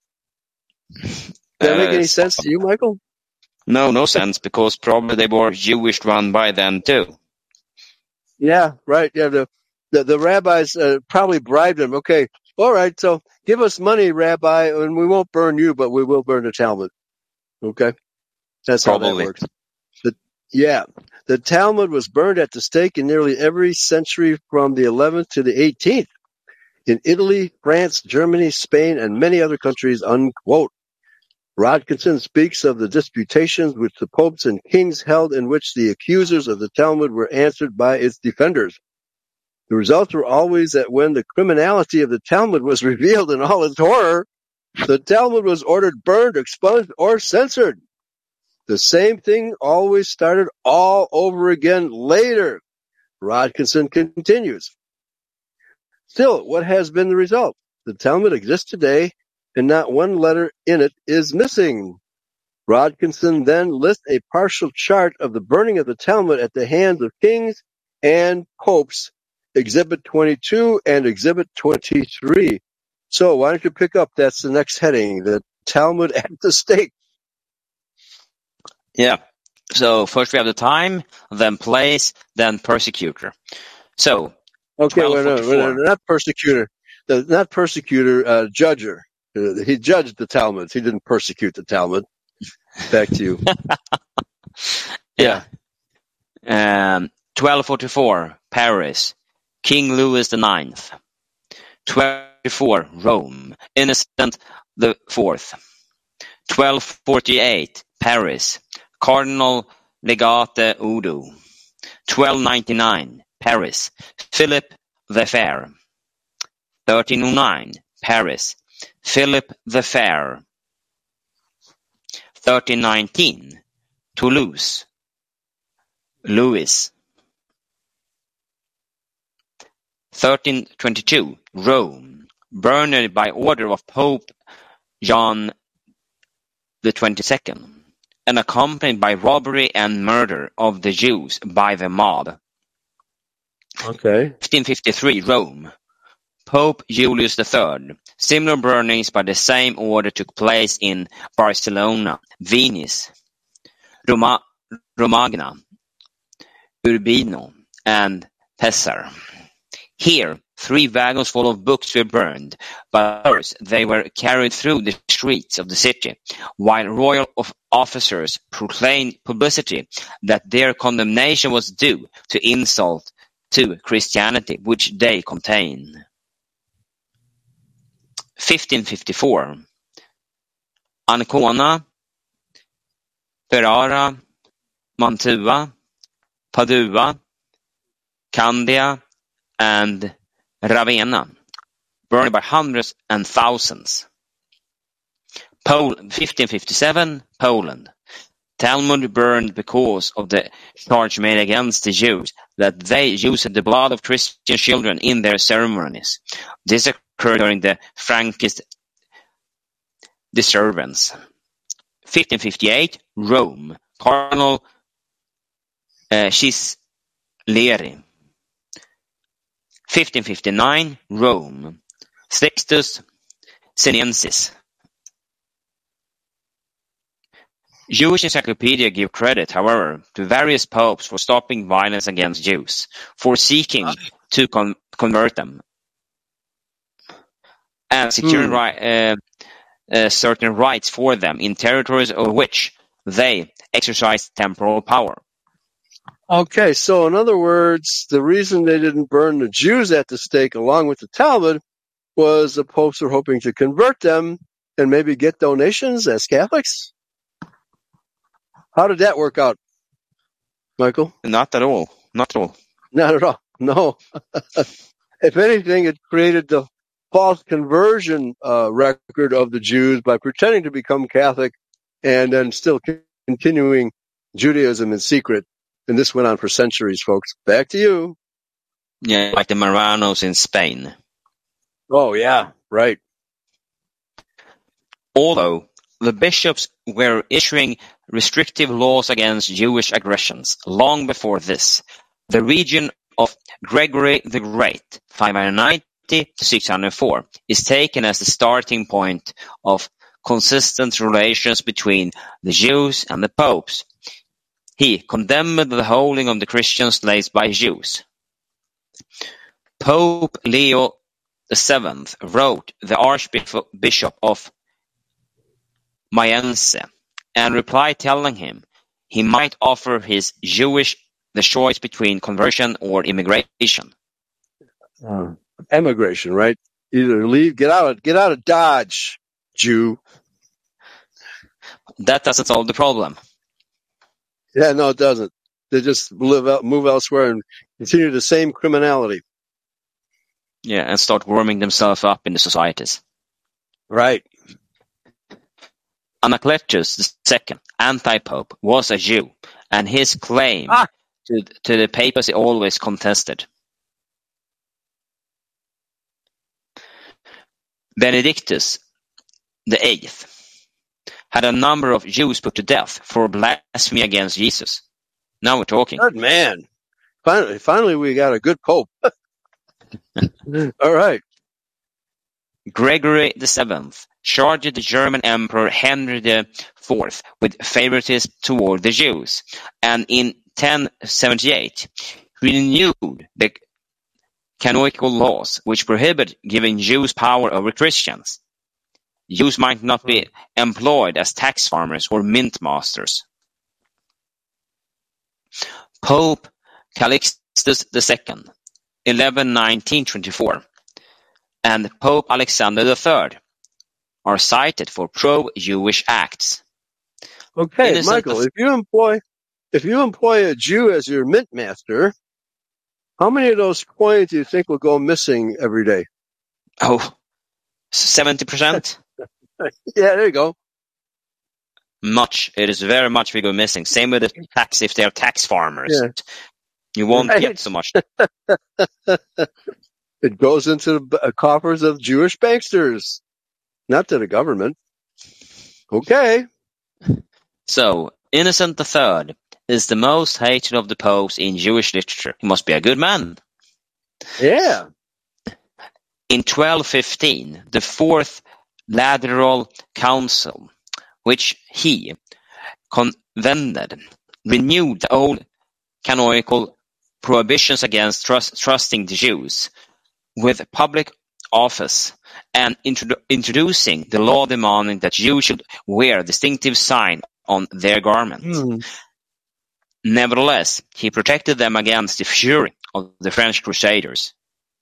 Does that make Uh, any sense to you, Michael? No, no sense, because probably they were Jewish run by then too. Yeah, right. Yeah, the the, the rabbis uh, probably bribed them. Okay, all right, so give us money, Rabbi, and we won't burn you, but we will burn the Talmud. Okay, that's how that Probably. works. The, yeah, the Talmud was burned at the stake in nearly every century from the eleventh to the eighteenth. In Italy, France, Germany, Spain, and many other countries, unquote. Rodkinson speaks of the disputations which the popes and kings held in which the accusers of the Talmud were answered by its defenders. The results were always that when the criminality of the Talmud was revealed in all its horror, the Talmud was ordered burned, expunged, or censored. The same thing always started all over again later. Rodkinson continues. Still, what has been the result? The Talmud exists today, and not one letter in it is missing. Rodkinson then lists a partial chart of the burning of the Talmud at the hands of kings and popes, Exhibit twenty-two and Exhibit twenty-three. So why don't you pick up, that's the next heading, the Talmud at the stake. Yeah. So first we have the time, then place, then persecutor. So, Okay, wait, no, twelve forty-four. wait, no, not persecutor, the, not persecutor, uh, judger. Uh, he judged the Talmud. He didn't persecute the Talmud. Back to you. Yeah. Um, twelve forty-four, Paris, King Louis the Ninth. twelve forty-four, Rome, Innocent the Fourth. twelve forty-eight, Paris, Cardinal Legate Udo. twelve ninety-nine, Paris, Philip the Fair. thirteen oh nine, Paris, Philip the Fair. thirteen nineteen, Toulouse, Louis. thirteen twenty-two, Rome, burned by order of Pope John the twenty-second, and accompanied by robbery and murder of the Jews by the mob. Okay. fifteen fifty-three, Rome, Pope Julius the Third. Similar burnings by the same order took place in Barcelona, Venice, Roma, Romagna, Urbino, and Pesar. Here, three wagons full of books were burned, but first they were carried through the streets of the city, while royal officers proclaimed publicity that their condemnation was due to insult to Christianity, which they contain. fifteen fifty-four, Ancona, Ferrara, Mantua, Padua, Candia, and Ravenna, burned by hundreds and thousands. Pol- fifteen fifty-seven, Poland. Talmud burned because of the charge made against the Jews that they used the blood of Christian children in their ceremonies. This occurred during the Frankist disturbance. fifteen fifty-eight, Rome. Cardinal uh, Cisleri. fifteen fifty-nine, Rome. Sextus Sinensis. Jewish Encyclopedia give credit, however, to various popes for stopping violence against Jews, for seeking to con- convert them, and securing Hmm. ri- uh, uh, certain rights for them in territories over which they exercise temporal power. Okay, so in other words, the reason they didn't burn the Jews at the stake along with the Talmud was the popes were hoping to convert them and maybe get donations as Catholics? How did that work out, Michael? Not at all. Not at all. Not at all. No. If anything, it created the false conversion uh, record of the Jews by pretending to become Catholic and then still c- continuing Judaism in secret. And this went on for centuries, folks. Back to you. Yeah, like the Marranos in Spain. Oh, yeah. Right. Although the bishops were issuing restrictive laws against Jewish aggressions long before this, the region of Gregory the Great, five ninety to six oh four, is taken as the starting point of consistent relations between the Jews and the popes. He condemned the holding of the Christian slaves by Jews. Pope Leo the Seventh wrote the Archbishop of Mayence and replied telling him he might offer his Jewish the choice between conversion or immigration. Uh, emigration, right? Either leave, get out of, get out of Dodge, Jew. That doesn't solve the problem. Yeah, no, it doesn't. They just live out, move elsewhere and continue the same criminality. Yeah, and start warming themselves up in the societies. Right. Anacletus the Second, anti-pope, was a Jew, and his claim Ah. to, to the papacy always contested. Benedictus the Eighth had a number of Jews put to death for blasphemy against Jesus. Now we're talking. Good man. Finally, finally, we got a good pope. All right. Gregory the Seventh charged the German Emperor Henry the Fourth with favoritism toward the Jews, and in ten seventy-eight renewed the canonical laws which prohibit giving Jews power over Christians. Jews might not be employed as tax farmers or mint masters. Pope Calixtus the Second, eleven nineteen twenty-four, and Pope Alexander the Third are cited for pro-Jewish acts. Okay, Innocent Michael, of- if you employ if you employ a Jew as your mint master, how many of those coins do you think will go missing every day? Oh, seventy percent? Yeah, there you go. Much. It is very much we go missing. Same with the tax if they're tax farmers. Yeah. You won't Right. get so much. It goes into the b- uh, coffers of Jewish banksters, not to the government. Okay. So, Innocent the Third is the most hated of the popes in Jewish literature. He must be a good man. Yeah. In twelve fifteen, the Fourth Lateral Council, which he convened, renewed the old canonical prohibitions against trust, trusting the Jews with public office and introdu- introducing the law demanding that Jews should wear a distinctive sign on their garment. Hmm. Nevertheless, he protected them against the fury of the French Crusaders.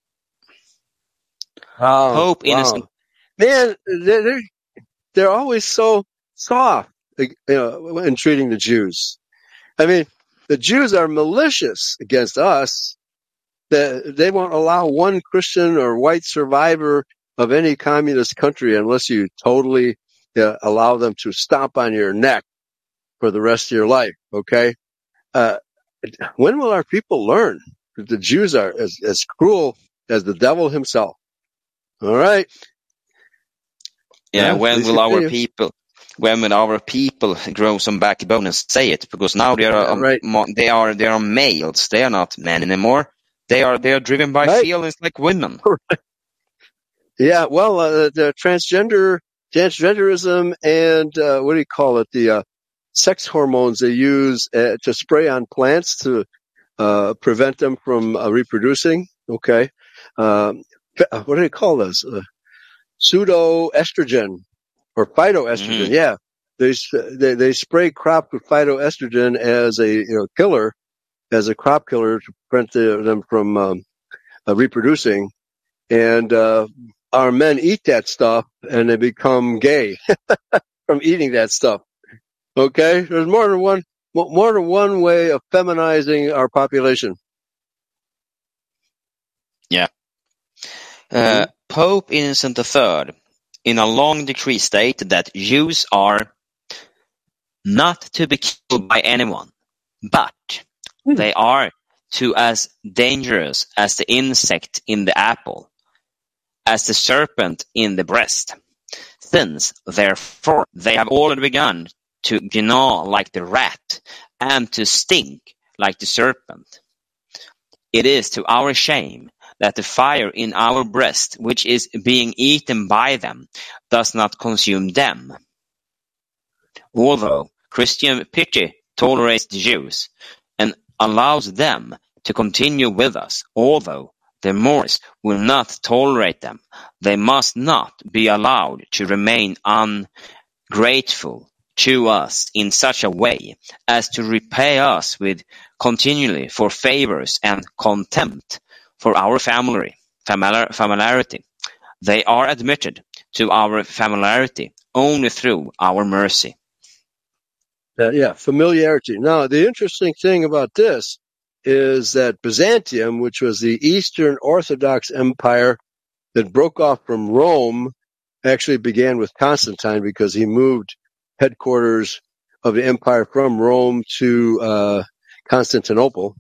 Wow. Pope wow. Innocent. Man, they're, they're, they're always so soft, you know, in treating the Jews. I mean, the Jews are malicious against us, that they won't allow one Christian or white survivor of any communist country unless you totally uh, allow them to stomp on your neck for the rest of your life. Okay. Uh, when will our people learn that the Jews are as, as cruel as the devil himself? All right. Yeah, Yeah, when they will should our be. people, when will our people grow some backbone and say it? Because now they are, Yeah, um, right. mo- they are, they are males. They are not men anymore. They are, they are driven by Right. feelings like women. Yeah, well, uh, the transgender, transgenderism and, uh, what do you call it? The, uh, sex hormones they use uh, to spray on plants to, uh, prevent them from uh, reproducing. Okay. Um, f- what do they call this? Uh, pseudoestrogen or phytoestrogen. Mhm. Yeah. They, s- they, they spray crops with phytoestrogen as a, you know, killer, as a crop killer to prevent the, them from, um, uh, reproducing. And, uh, our men eat that stuff and they become gay from eating that stuff. Okay? There's more than one, mo- more than one way of feminizing our population. Yeah. Uh, Pope Innocent the Third, in a long decree, stated that Jews are not to be killed by anyone, but Hmm. they are to as dangerous as the insect in the apple, as the serpent in the breast. Since, therefore, they have already begun to gnaw like the rat, and to stink like the serpent, it is to our shame that the fire in our breast, which is being eaten by them, does not consume them. Although Christian pity tolerates the Jews, and allows them to continue with us, although the Moors will not tolerate them, they must not be allowed to remain ungrateful to us in such a way as to repay us with continually for favors and contempt for our family, familiar, familiarity. They are admitted to our familiarity only through our mercy. Uh, yeah, familiarity. Now, the interesting thing about this is that Byzantium, which was the Eastern Orthodox Empire that broke off from Rome, actually began with Constantine because he moved headquarters of the empire from Rome to uh, Constantinople.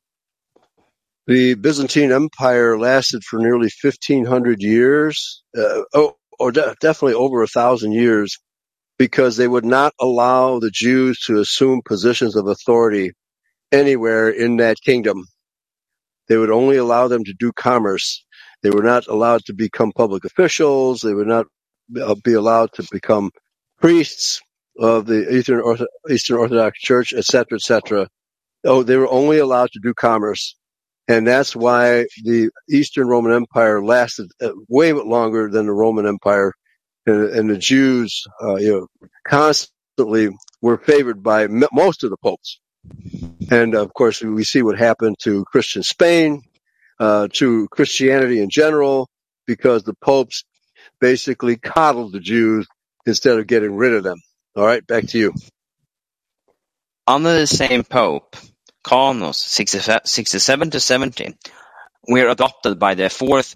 The Byzantine Empire lasted for nearly fifteen hundred years, uh, oh, or de- definitely over a thousand years, because they would not allow the Jews to assume positions of authority anywhere in that kingdom. They would only allow them to do commerce. They were not allowed to become public officials. They would not be allowed to become priests of the Eastern, Ortho- Eastern Orthodox Church, et cetera, et cetera. Oh, they were only allowed to do commerce. And that's why the Eastern Roman Empire lasted uh, way longer than the Roman Empire. And, and the Jews, uh, you know, constantly were favored by m- most of the popes. And of course, we see what happened to Christian Spain, uh, to Christianity in general, because the popes basically coddled the Jews instead of getting rid of them. All right, back to you. Under the same Pope, Canons sixty-seven to seventy were adopted by the Fourth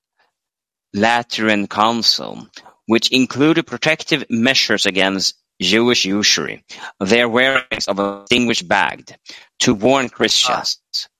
Lateran Council, which included protective measures against Jewish usury, their wearing of a distinguished badge, to warn Christians,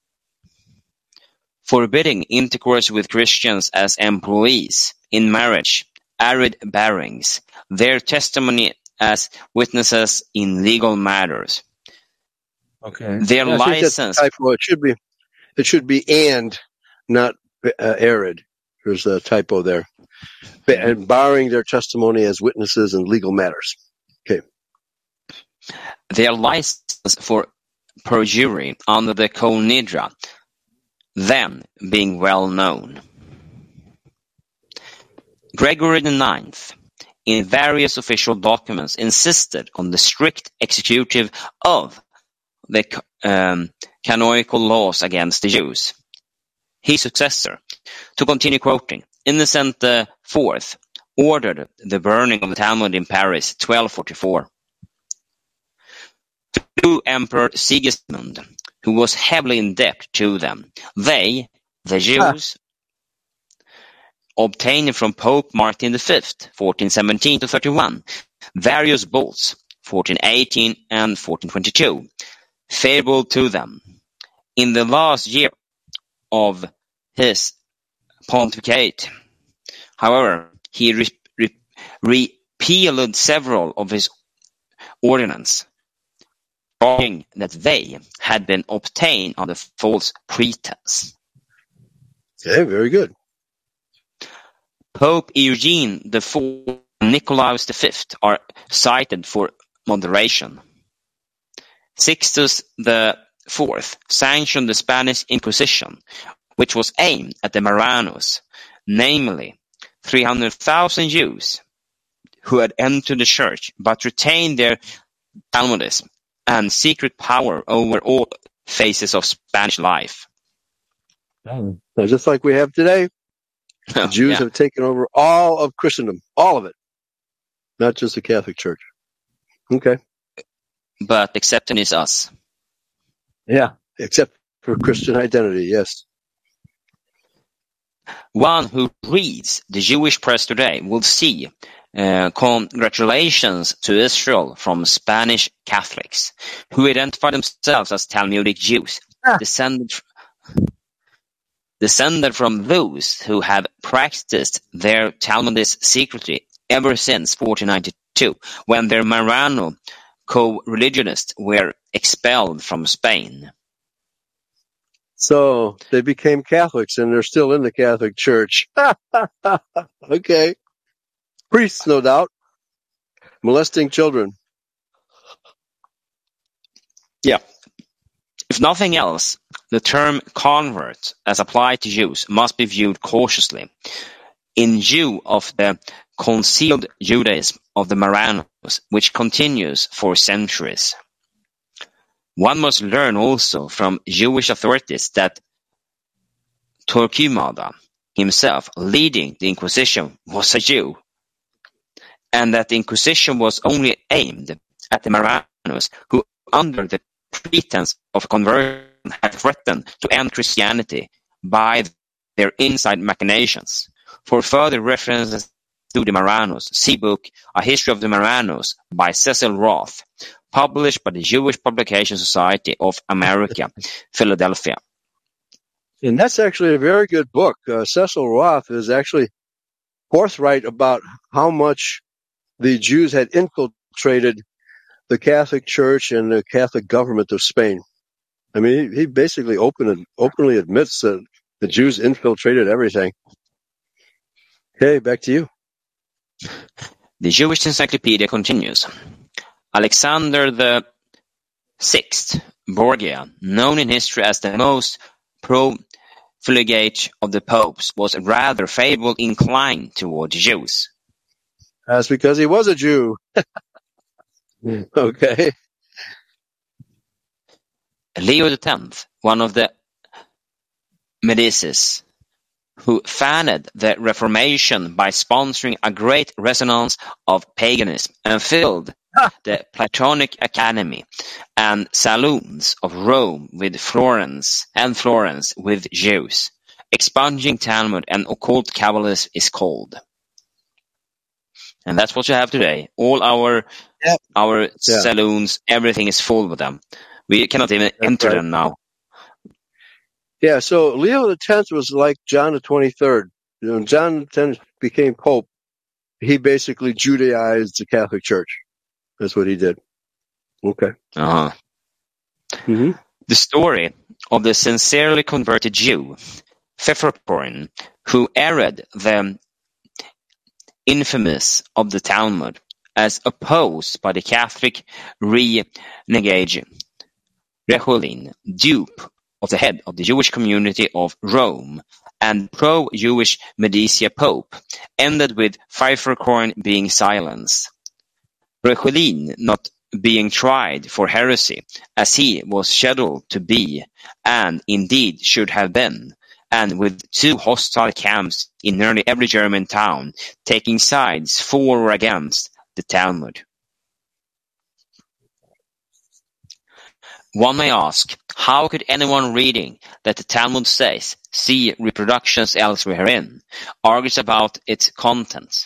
forbidding intercourse with Christians as employees in marriage, arid bearings, their testimony as witnesses in legal matters. Okay. Their Yeah, I think that's a license, typo. It should be, it should be and, not uh, arid. There's a typo there. Ba- And barring their testimony as witnesses in legal matters. Okay. their license for perjury under the Kol Nidre, then being well known. Gregory the Ninth, in various official documents, insisted on the strict executive of the um, canonical laws against the Jews. His successor, to continue quoting, Innocent the Fourth, ordered the burning of the Talmud in Paris, twelve forty-four. To Emperor Sigismund, who was heavily in debt to them, they, The Jews obtained from Pope Martin the Fifth, fourteen seventeen to thirty-one, various bulls, fourteen eighteen and fourteen twenty-two, favorable to them. In the last year of his pontificate, however, he re- re- repealed several of his ordinances, arguing that they had been obtained under false pretense. Okay, very good. Pope Eugene the Fourth and Nicolaus the Fifth are cited for moderation. Sixtus the Fourth sanctioned the Spanish Inquisition, which was aimed at the Marranos, namely three hundred thousand Jews who had entered the church but retained their Talmudism and secret power over all phases of Spanish life. Now, just like we have today, the Jews Yeah. have taken over all of Christendom, all of it, not just the Catholic Church. Okay. But accepting is us. Yeah. Except for Christian identity, yes. One who reads the Jewish press today will see uh, congratulations to Israel from Spanish Catholics who identify themselves as Talmudic Jews, Ah. descended, descended from those who have practiced their Talmudism secretly ever since fourteen ninety-two, when their Marrano co-religionists were expelled from Spain. So they became Catholics and they're still in the Catholic Church. Okay. Priests, no doubt. Molesting children. Yeah. If nothing else, the term convert, as applied to Jews, must be viewed cautiously, in view of the concealed Judaism of the Marranos, which continues for centuries. One must learn also from Jewish authorities that Torquemada himself, leading the Inquisition, was a Jew, and that the Inquisition was only aimed at the Marranos, who, under the pretense of conversion, had threatened to end Christianity by their inside machinations. For further references to the Marranos, see book A History of the Marranos by Cecil Roth, published by the Jewish Publication Society of America, Philadelphia. And that's actually a very good book. Uh, Cecil Roth is actually forthright about how much the Jews had infiltrated the Catholic Church and the Catholic government of Spain. I mean, he, he basically open, openly admits that the Jews infiltrated everything. Okay, back to you. The Jewish Encyclopedia continues. Alexander the Sixth, Borgia, known in history as the most profligate of the popes, was rather favorably inclined toward the Jews. That's because he was a Jew. Okay. Leo the Tenth, one of the Medicis, who fanned the Reformation by sponsoring a great resonance of paganism and filled the Platonic Academy and saloons of Rome with Florence and Florence with Jews. Expunging Talmud and occult Kabbalism is called. And that's what you have today. All our Yep. our Yeah. saloons, everything is full with them. We cannot even That's enter right. them now. Yeah, so Leo the Tenth was like John the Twenty-third. You know, when John the Tenth became Pope, he basically Judaized the Catholic Church. That's what he did. Okay. Uh-huh. Mm-hmm. The story of the sincerely converted Jew, Pfefferkorn, who aired the infamous of the Talmud, as opposed by the Catholic renegade Recholin, dupe of the head of the Jewish community of Rome and pro-Jewish Medici Pope, ended with Pfefferkorn being silenced. Recholin not being tried for heresy, as he was scheduled to be, and indeed should have been, and with two hostile camps in nearly every German town, taking sides for or against the Talmud. One may ask, how could anyone reading that the Talmud says, see reproductions elsewhere herein, argues about its contents?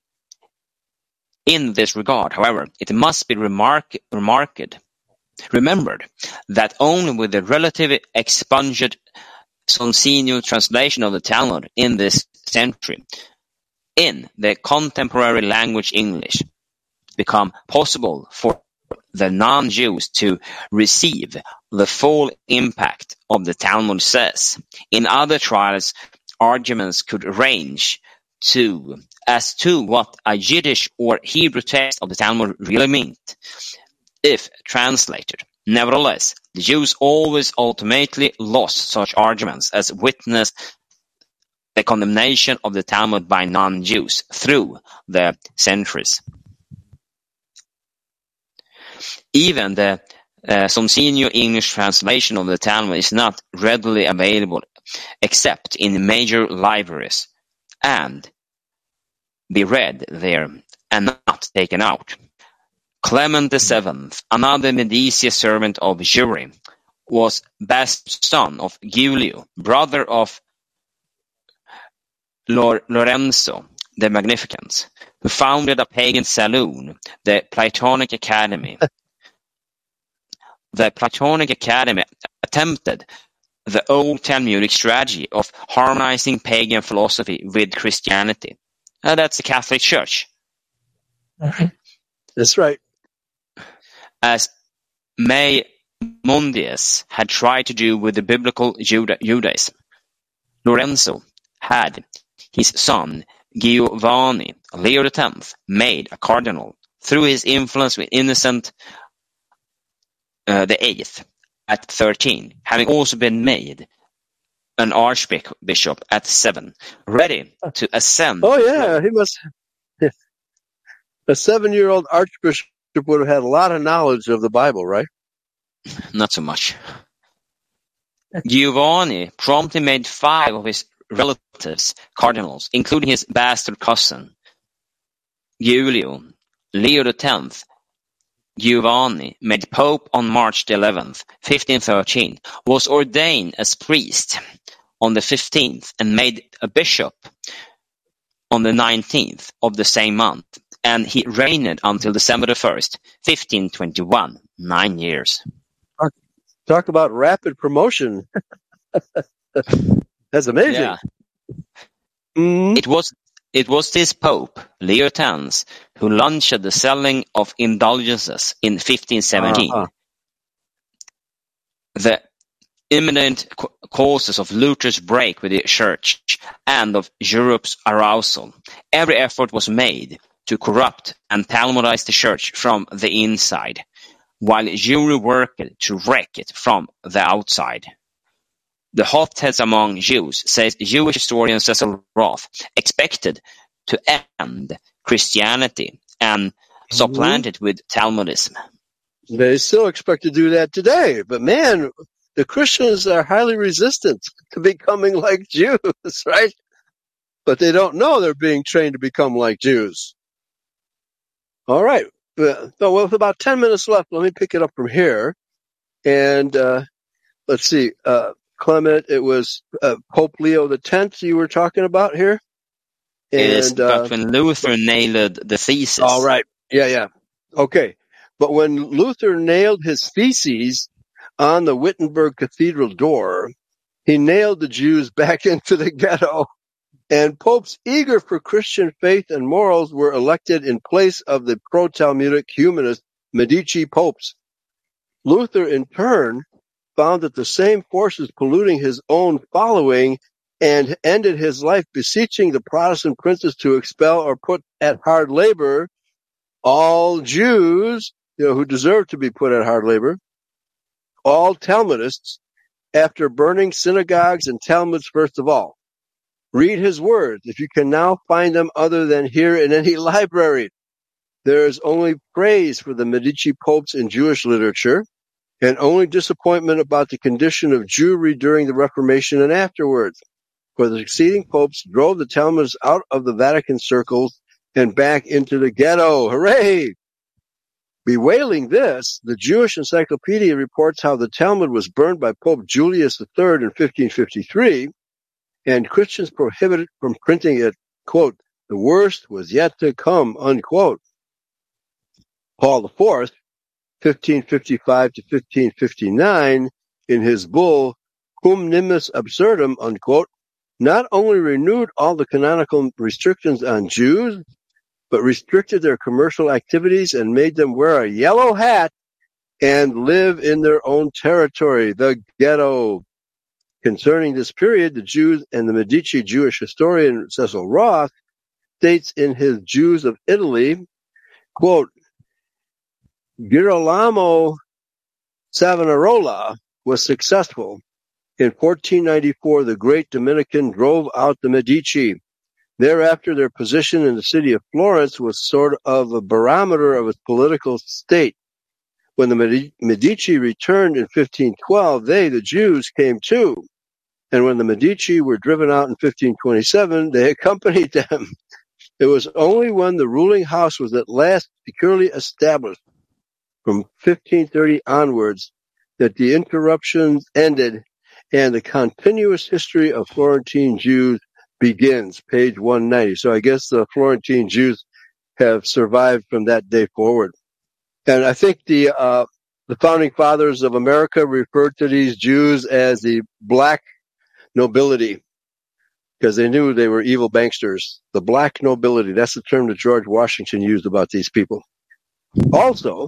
In this regard, however, it must be remark- remarked, remembered that only with the relatively expunged Sonsinio translation of the Talmud in this century, in the contemporary language English, become possible for the non-Jews to receive the full impact of the Talmud says. In other trials, arguments could range to as to what a Yiddish or Hebrew text of the Talmud really meant, if translated. Nevertheless, the Jews always ultimately lost such arguments as witness the condemnation of the Talmud by non-Jews through the centuries. Even the uh, Sonsinio English translation of the Talmud is not readily available except in major libraries and be read there and not taken out. Clement the Seventh, another Medici servant of Jewry, was best son of Giulio, brother of Lor- Lorenzo the Magnificent, who founded a pagan saloon, the Platonic Academy. The Platonic Academy attempted the old Talmudic strategy of harmonizing pagan philosophy with Christianity. Uh, that's the Catholic Church. That's right. As Maimonides had tried to do with the biblical Juda- Judaism. Lorenzo had his son Giovanni, Leo the Tenth, made a cardinal through his influence with Innocent uh, the Eighth at thirteen, having also been made an archbishop at seven, ready to ascend. Oh yeah, he must. A seven-year-old archbishop would have had a lot of knowledge of the Bible, right? Not so much. Giovanni promptly made five of his relatives cardinals, including his bastard cousin, Giulio. Leo the Tenth, Giovanni, made Pope on March the eleventh, fifteen thirteen, was ordained as priest on the fifteenth and made a bishop on the nineteenth of the same month, and he reigned until December the first, fifteen twenty-one, nine years. Talk about rapid promotion. That's amazing. Yeah. Mm-hmm. It was it was this Pope, Leo the Tenth, who launched the selling of indulgences in fifteen seventeen. Uh-huh. The imminent co- causes of Luther's break with the Church and of Europe's arousal. Every effort was made to corrupt and Talmudize the Church from the inside, while Jewry worked to wreck it from the outside. The hotheads among Jews, says Jewish historian Cecil Roth, expected to end Christianity and supplant it with Talmudism. They still expect to do that today, but man, the Christians are highly resistant to becoming like Jews, right? But they don't know they're being trained to become like Jews. All right. Uh, so with about ten minutes left, let me pick it up from here. And uh, let's see. Uh, Clement, it was uh, Pope Leo the Tenth you were talking about here? And, it is, uh, but when Luther nailed the thesis. All right. Yeah, yeah. Okay. But when Luther nailed his theses on the Wittenberg Cathedral door, he nailed the Jews back into the ghetto. And popes eager for Christian faith and morals were elected in place of the pro-Talmudic humanist Medici popes. Luther, in turn, found that the same forces polluting his own following and ended his life beseeching the Protestant princes to expel or put at hard labor all Jews, you know, who deserve to be put at hard labor, all Talmudists, after burning synagogues and Talmuds first of all. Read his words, if you can now find them other than here in any library. There is only praise for the Medici popes in Jewish literature, and only disappointment about the condition of Jewry during the Reformation and afterwards. For the succeeding popes drove the Talmudists out of the Vatican circles and back into the ghetto. Hooray! Bewailing this, the Jewish Encyclopedia reports how the Talmud was burned by Pope Julius the Third in fifteen fifty-three, and Christians prohibited from printing it, quote, the worst was yet to come, unquote. Paul the Fourth, fifteen fifty-five to fifteen fifty-nine, in his bull, Cum Nimbus Absurdum, unquote, not only renewed all the canonical restrictions on Jews, but restricted their commercial activities and made them wear a yellow hat and live in their own territory, the ghetto. Concerning this period, the Jews and the Medici Jewish historian Cecil Roth states in his Jews of Italy, quote, Girolamo Savonarola was successful. In fourteen ninety-four, the great Dominican drove out the Medici. Thereafter, their position in the city of Florence was sort of a barometer of its political state. When the Medici returned in fifteen twelve, they, the Jews, came too. And when the Medici were driven out in fifteen twenty-seven, they accompanied them. It was only when the ruling house was at last securely established, from fifteen thirty onwards, that the interruptions ended and the continuous history of Florentine Jews begins, page one ninety. So I guess the Florentine Jews have survived from that day forward. And I think the uh, the founding fathers of America referred to these Jews as the black nobility, because they knew they were evil banksters. The black nobility, that's the term that George Washington used about these people. Also,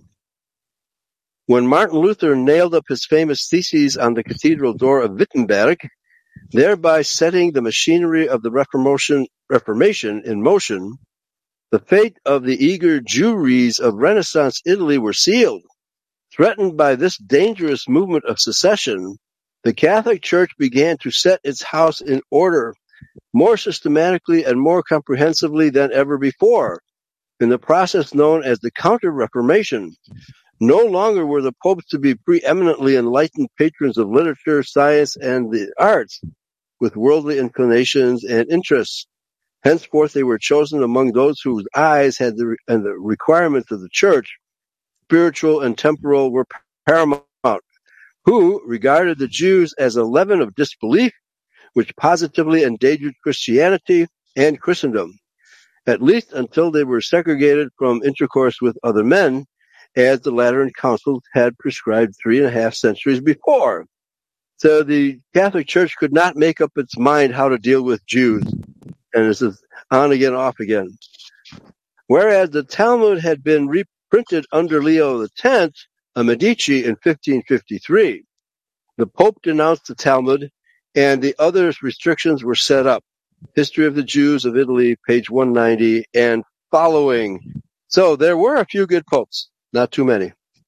when Martin Luther nailed up his famous theses on the cathedral door of Wittenberg, thereby setting the machinery of the Reformation, Reformation in motion, the fate of the eager Jewries of Renaissance Italy were sealed. Threatened by this dangerous movement of secession, the Catholic Church began to set its house in order more systematically and more comprehensively than ever before, in the process known as the Counter-Reformation. No longer were the popes to be preeminently enlightened patrons of literature, science, and the arts, with worldly inclinations and interests. Henceforth they were chosen among those whose eyes had the, and the requirements of the church, spiritual and temporal, were paramount, who regarded the Jews as a leaven of disbelief, which positively endangered Christianity and Christendom, at least until they were segregated from intercourse with other men, as the Lateran Council had prescribed three and a half centuries before. So the Catholic Church could not make up its mind how to deal with Jews. And this is on again, off again. Whereas the Talmud had been reprinted under Leo the Tenth, a Medici, in fifteen fifty-three. The Pope denounced the Talmud, and the other restrictions were set up. History of the Jews of Italy, page one ninety, and following. So there were a few good popes. Not too many.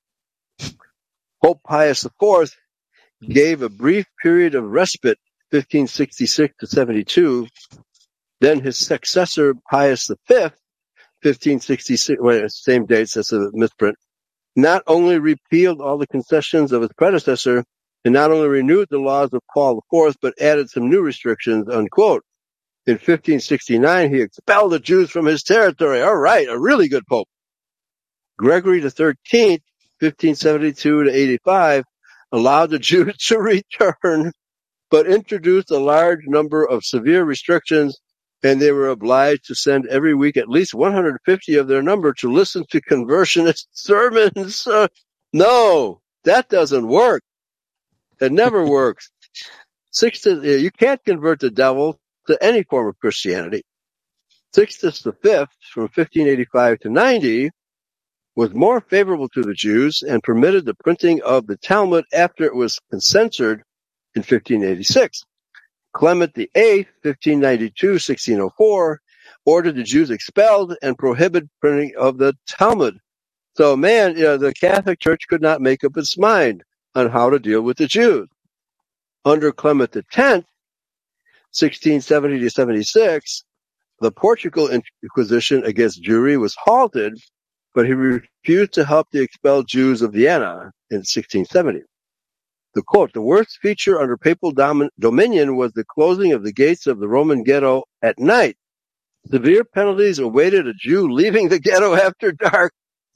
Pope Pius the Fourth gave a brief period of respite, fifteen sixty-six to seventy-two. Then his successor, Pius the Fifth, fifteen sixty-six, well, same dates, that's a misprint, not only repealed all the concessions of his predecessor, and not only renewed the laws of Paul the Fourth, but added some new restrictions, unquote. In fifteen sixty-nine, he expelled the Jews from his territory. All right, a really good pope. Gregory the Thirteenth, fifteen seventy-two to eighty-five, allowed the Jews to return, but introduced a large number of severe restrictions, and they were obliged to send every week at least one hundred fifty of their number to listen to conversionist sermons. Uh, no, that doesn't work. It never works. Sixtus, you can't convert the devil to any form of Christianity. Sixtus the Fifth, from fifteen eighty-five to ninety, was more favorable to the Jews and permitted the printing of the Talmud after it was censored in fifteen eighty-six. Clement the Eighth, fifteen ninety-two to sixteen oh four, ordered the Jews expelled and prohibited printing of the Talmud. So, man, you know, the Catholic Church could not make up its mind on how to deal with the Jews. Under Clement the Tenth, sixteen seventy to seventy-six, the Portugal Inquisition against Jewry was halted, but he refused to help the expelled Jews of Vienna in sixteen seventy. The quote, the worst feature under papal dom- dominion was the closing of the gates of the Roman ghetto at night. Severe penalties awaited a Jew leaving the ghetto after dark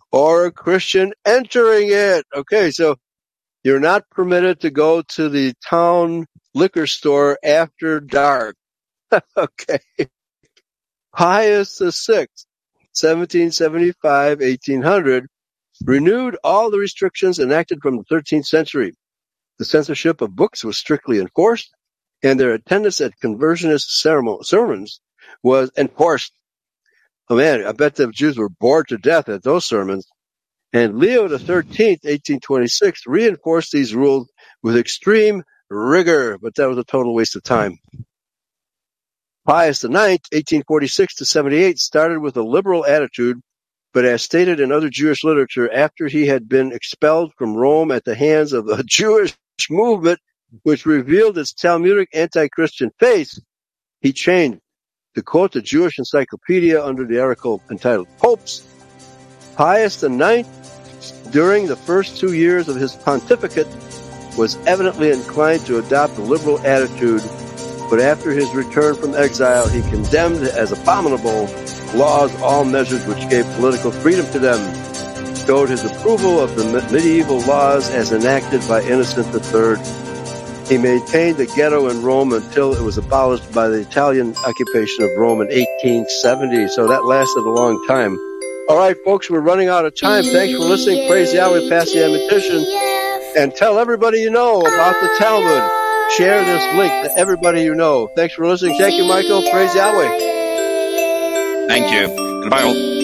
or a Christian entering it. Okay, so you're not permitted to go to the town liquor store after dark. Okay. Pius the Sixth, seventeen seventy-five to eighteen hundred, renewed all the restrictions enacted from the thirteenth century. The censorship of books was strictly enforced, and their attendance at conversionist ceremon- sermons was enforced. Oh man, I bet the Jews were bored to death at those sermons. And Leo the Thirteenth, eighteen twenty-six, reinforced these rules with extreme rigor, but that was a total waste of time. Pius the Ninth, eighteen forty-six to seventy-eight, started with a liberal attitude, but as stated in other Jewish literature, after he had been expelled from Rome at the hands of the Jewish movement, which revealed its Talmudic anti-Christian faith, he changed. To quote the Jewish Encyclopedia under the article entitled Popes, Pius the Ninth, during the first two years of his pontificate, was evidently inclined to adopt a liberal attitude, but after his return from exile, he condemned as abominable laws all measures which gave political freedom to them, showed his approval of the medieval laws as enacted by Innocent the Third. He maintained the ghetto in Rome until it was abolished by the Italian occupation of Rome in eighteen seventy, so that lasted a long time. All right, folks, we're running out of time. Thanks for listening. Praise Yahweh, pass the ammunition, and tell everybody you know about the Talmud. Share this link to everybody you know. Thanks for listening. Thank you, Michael. Praise Yahweh. Thank you. Goodbye all.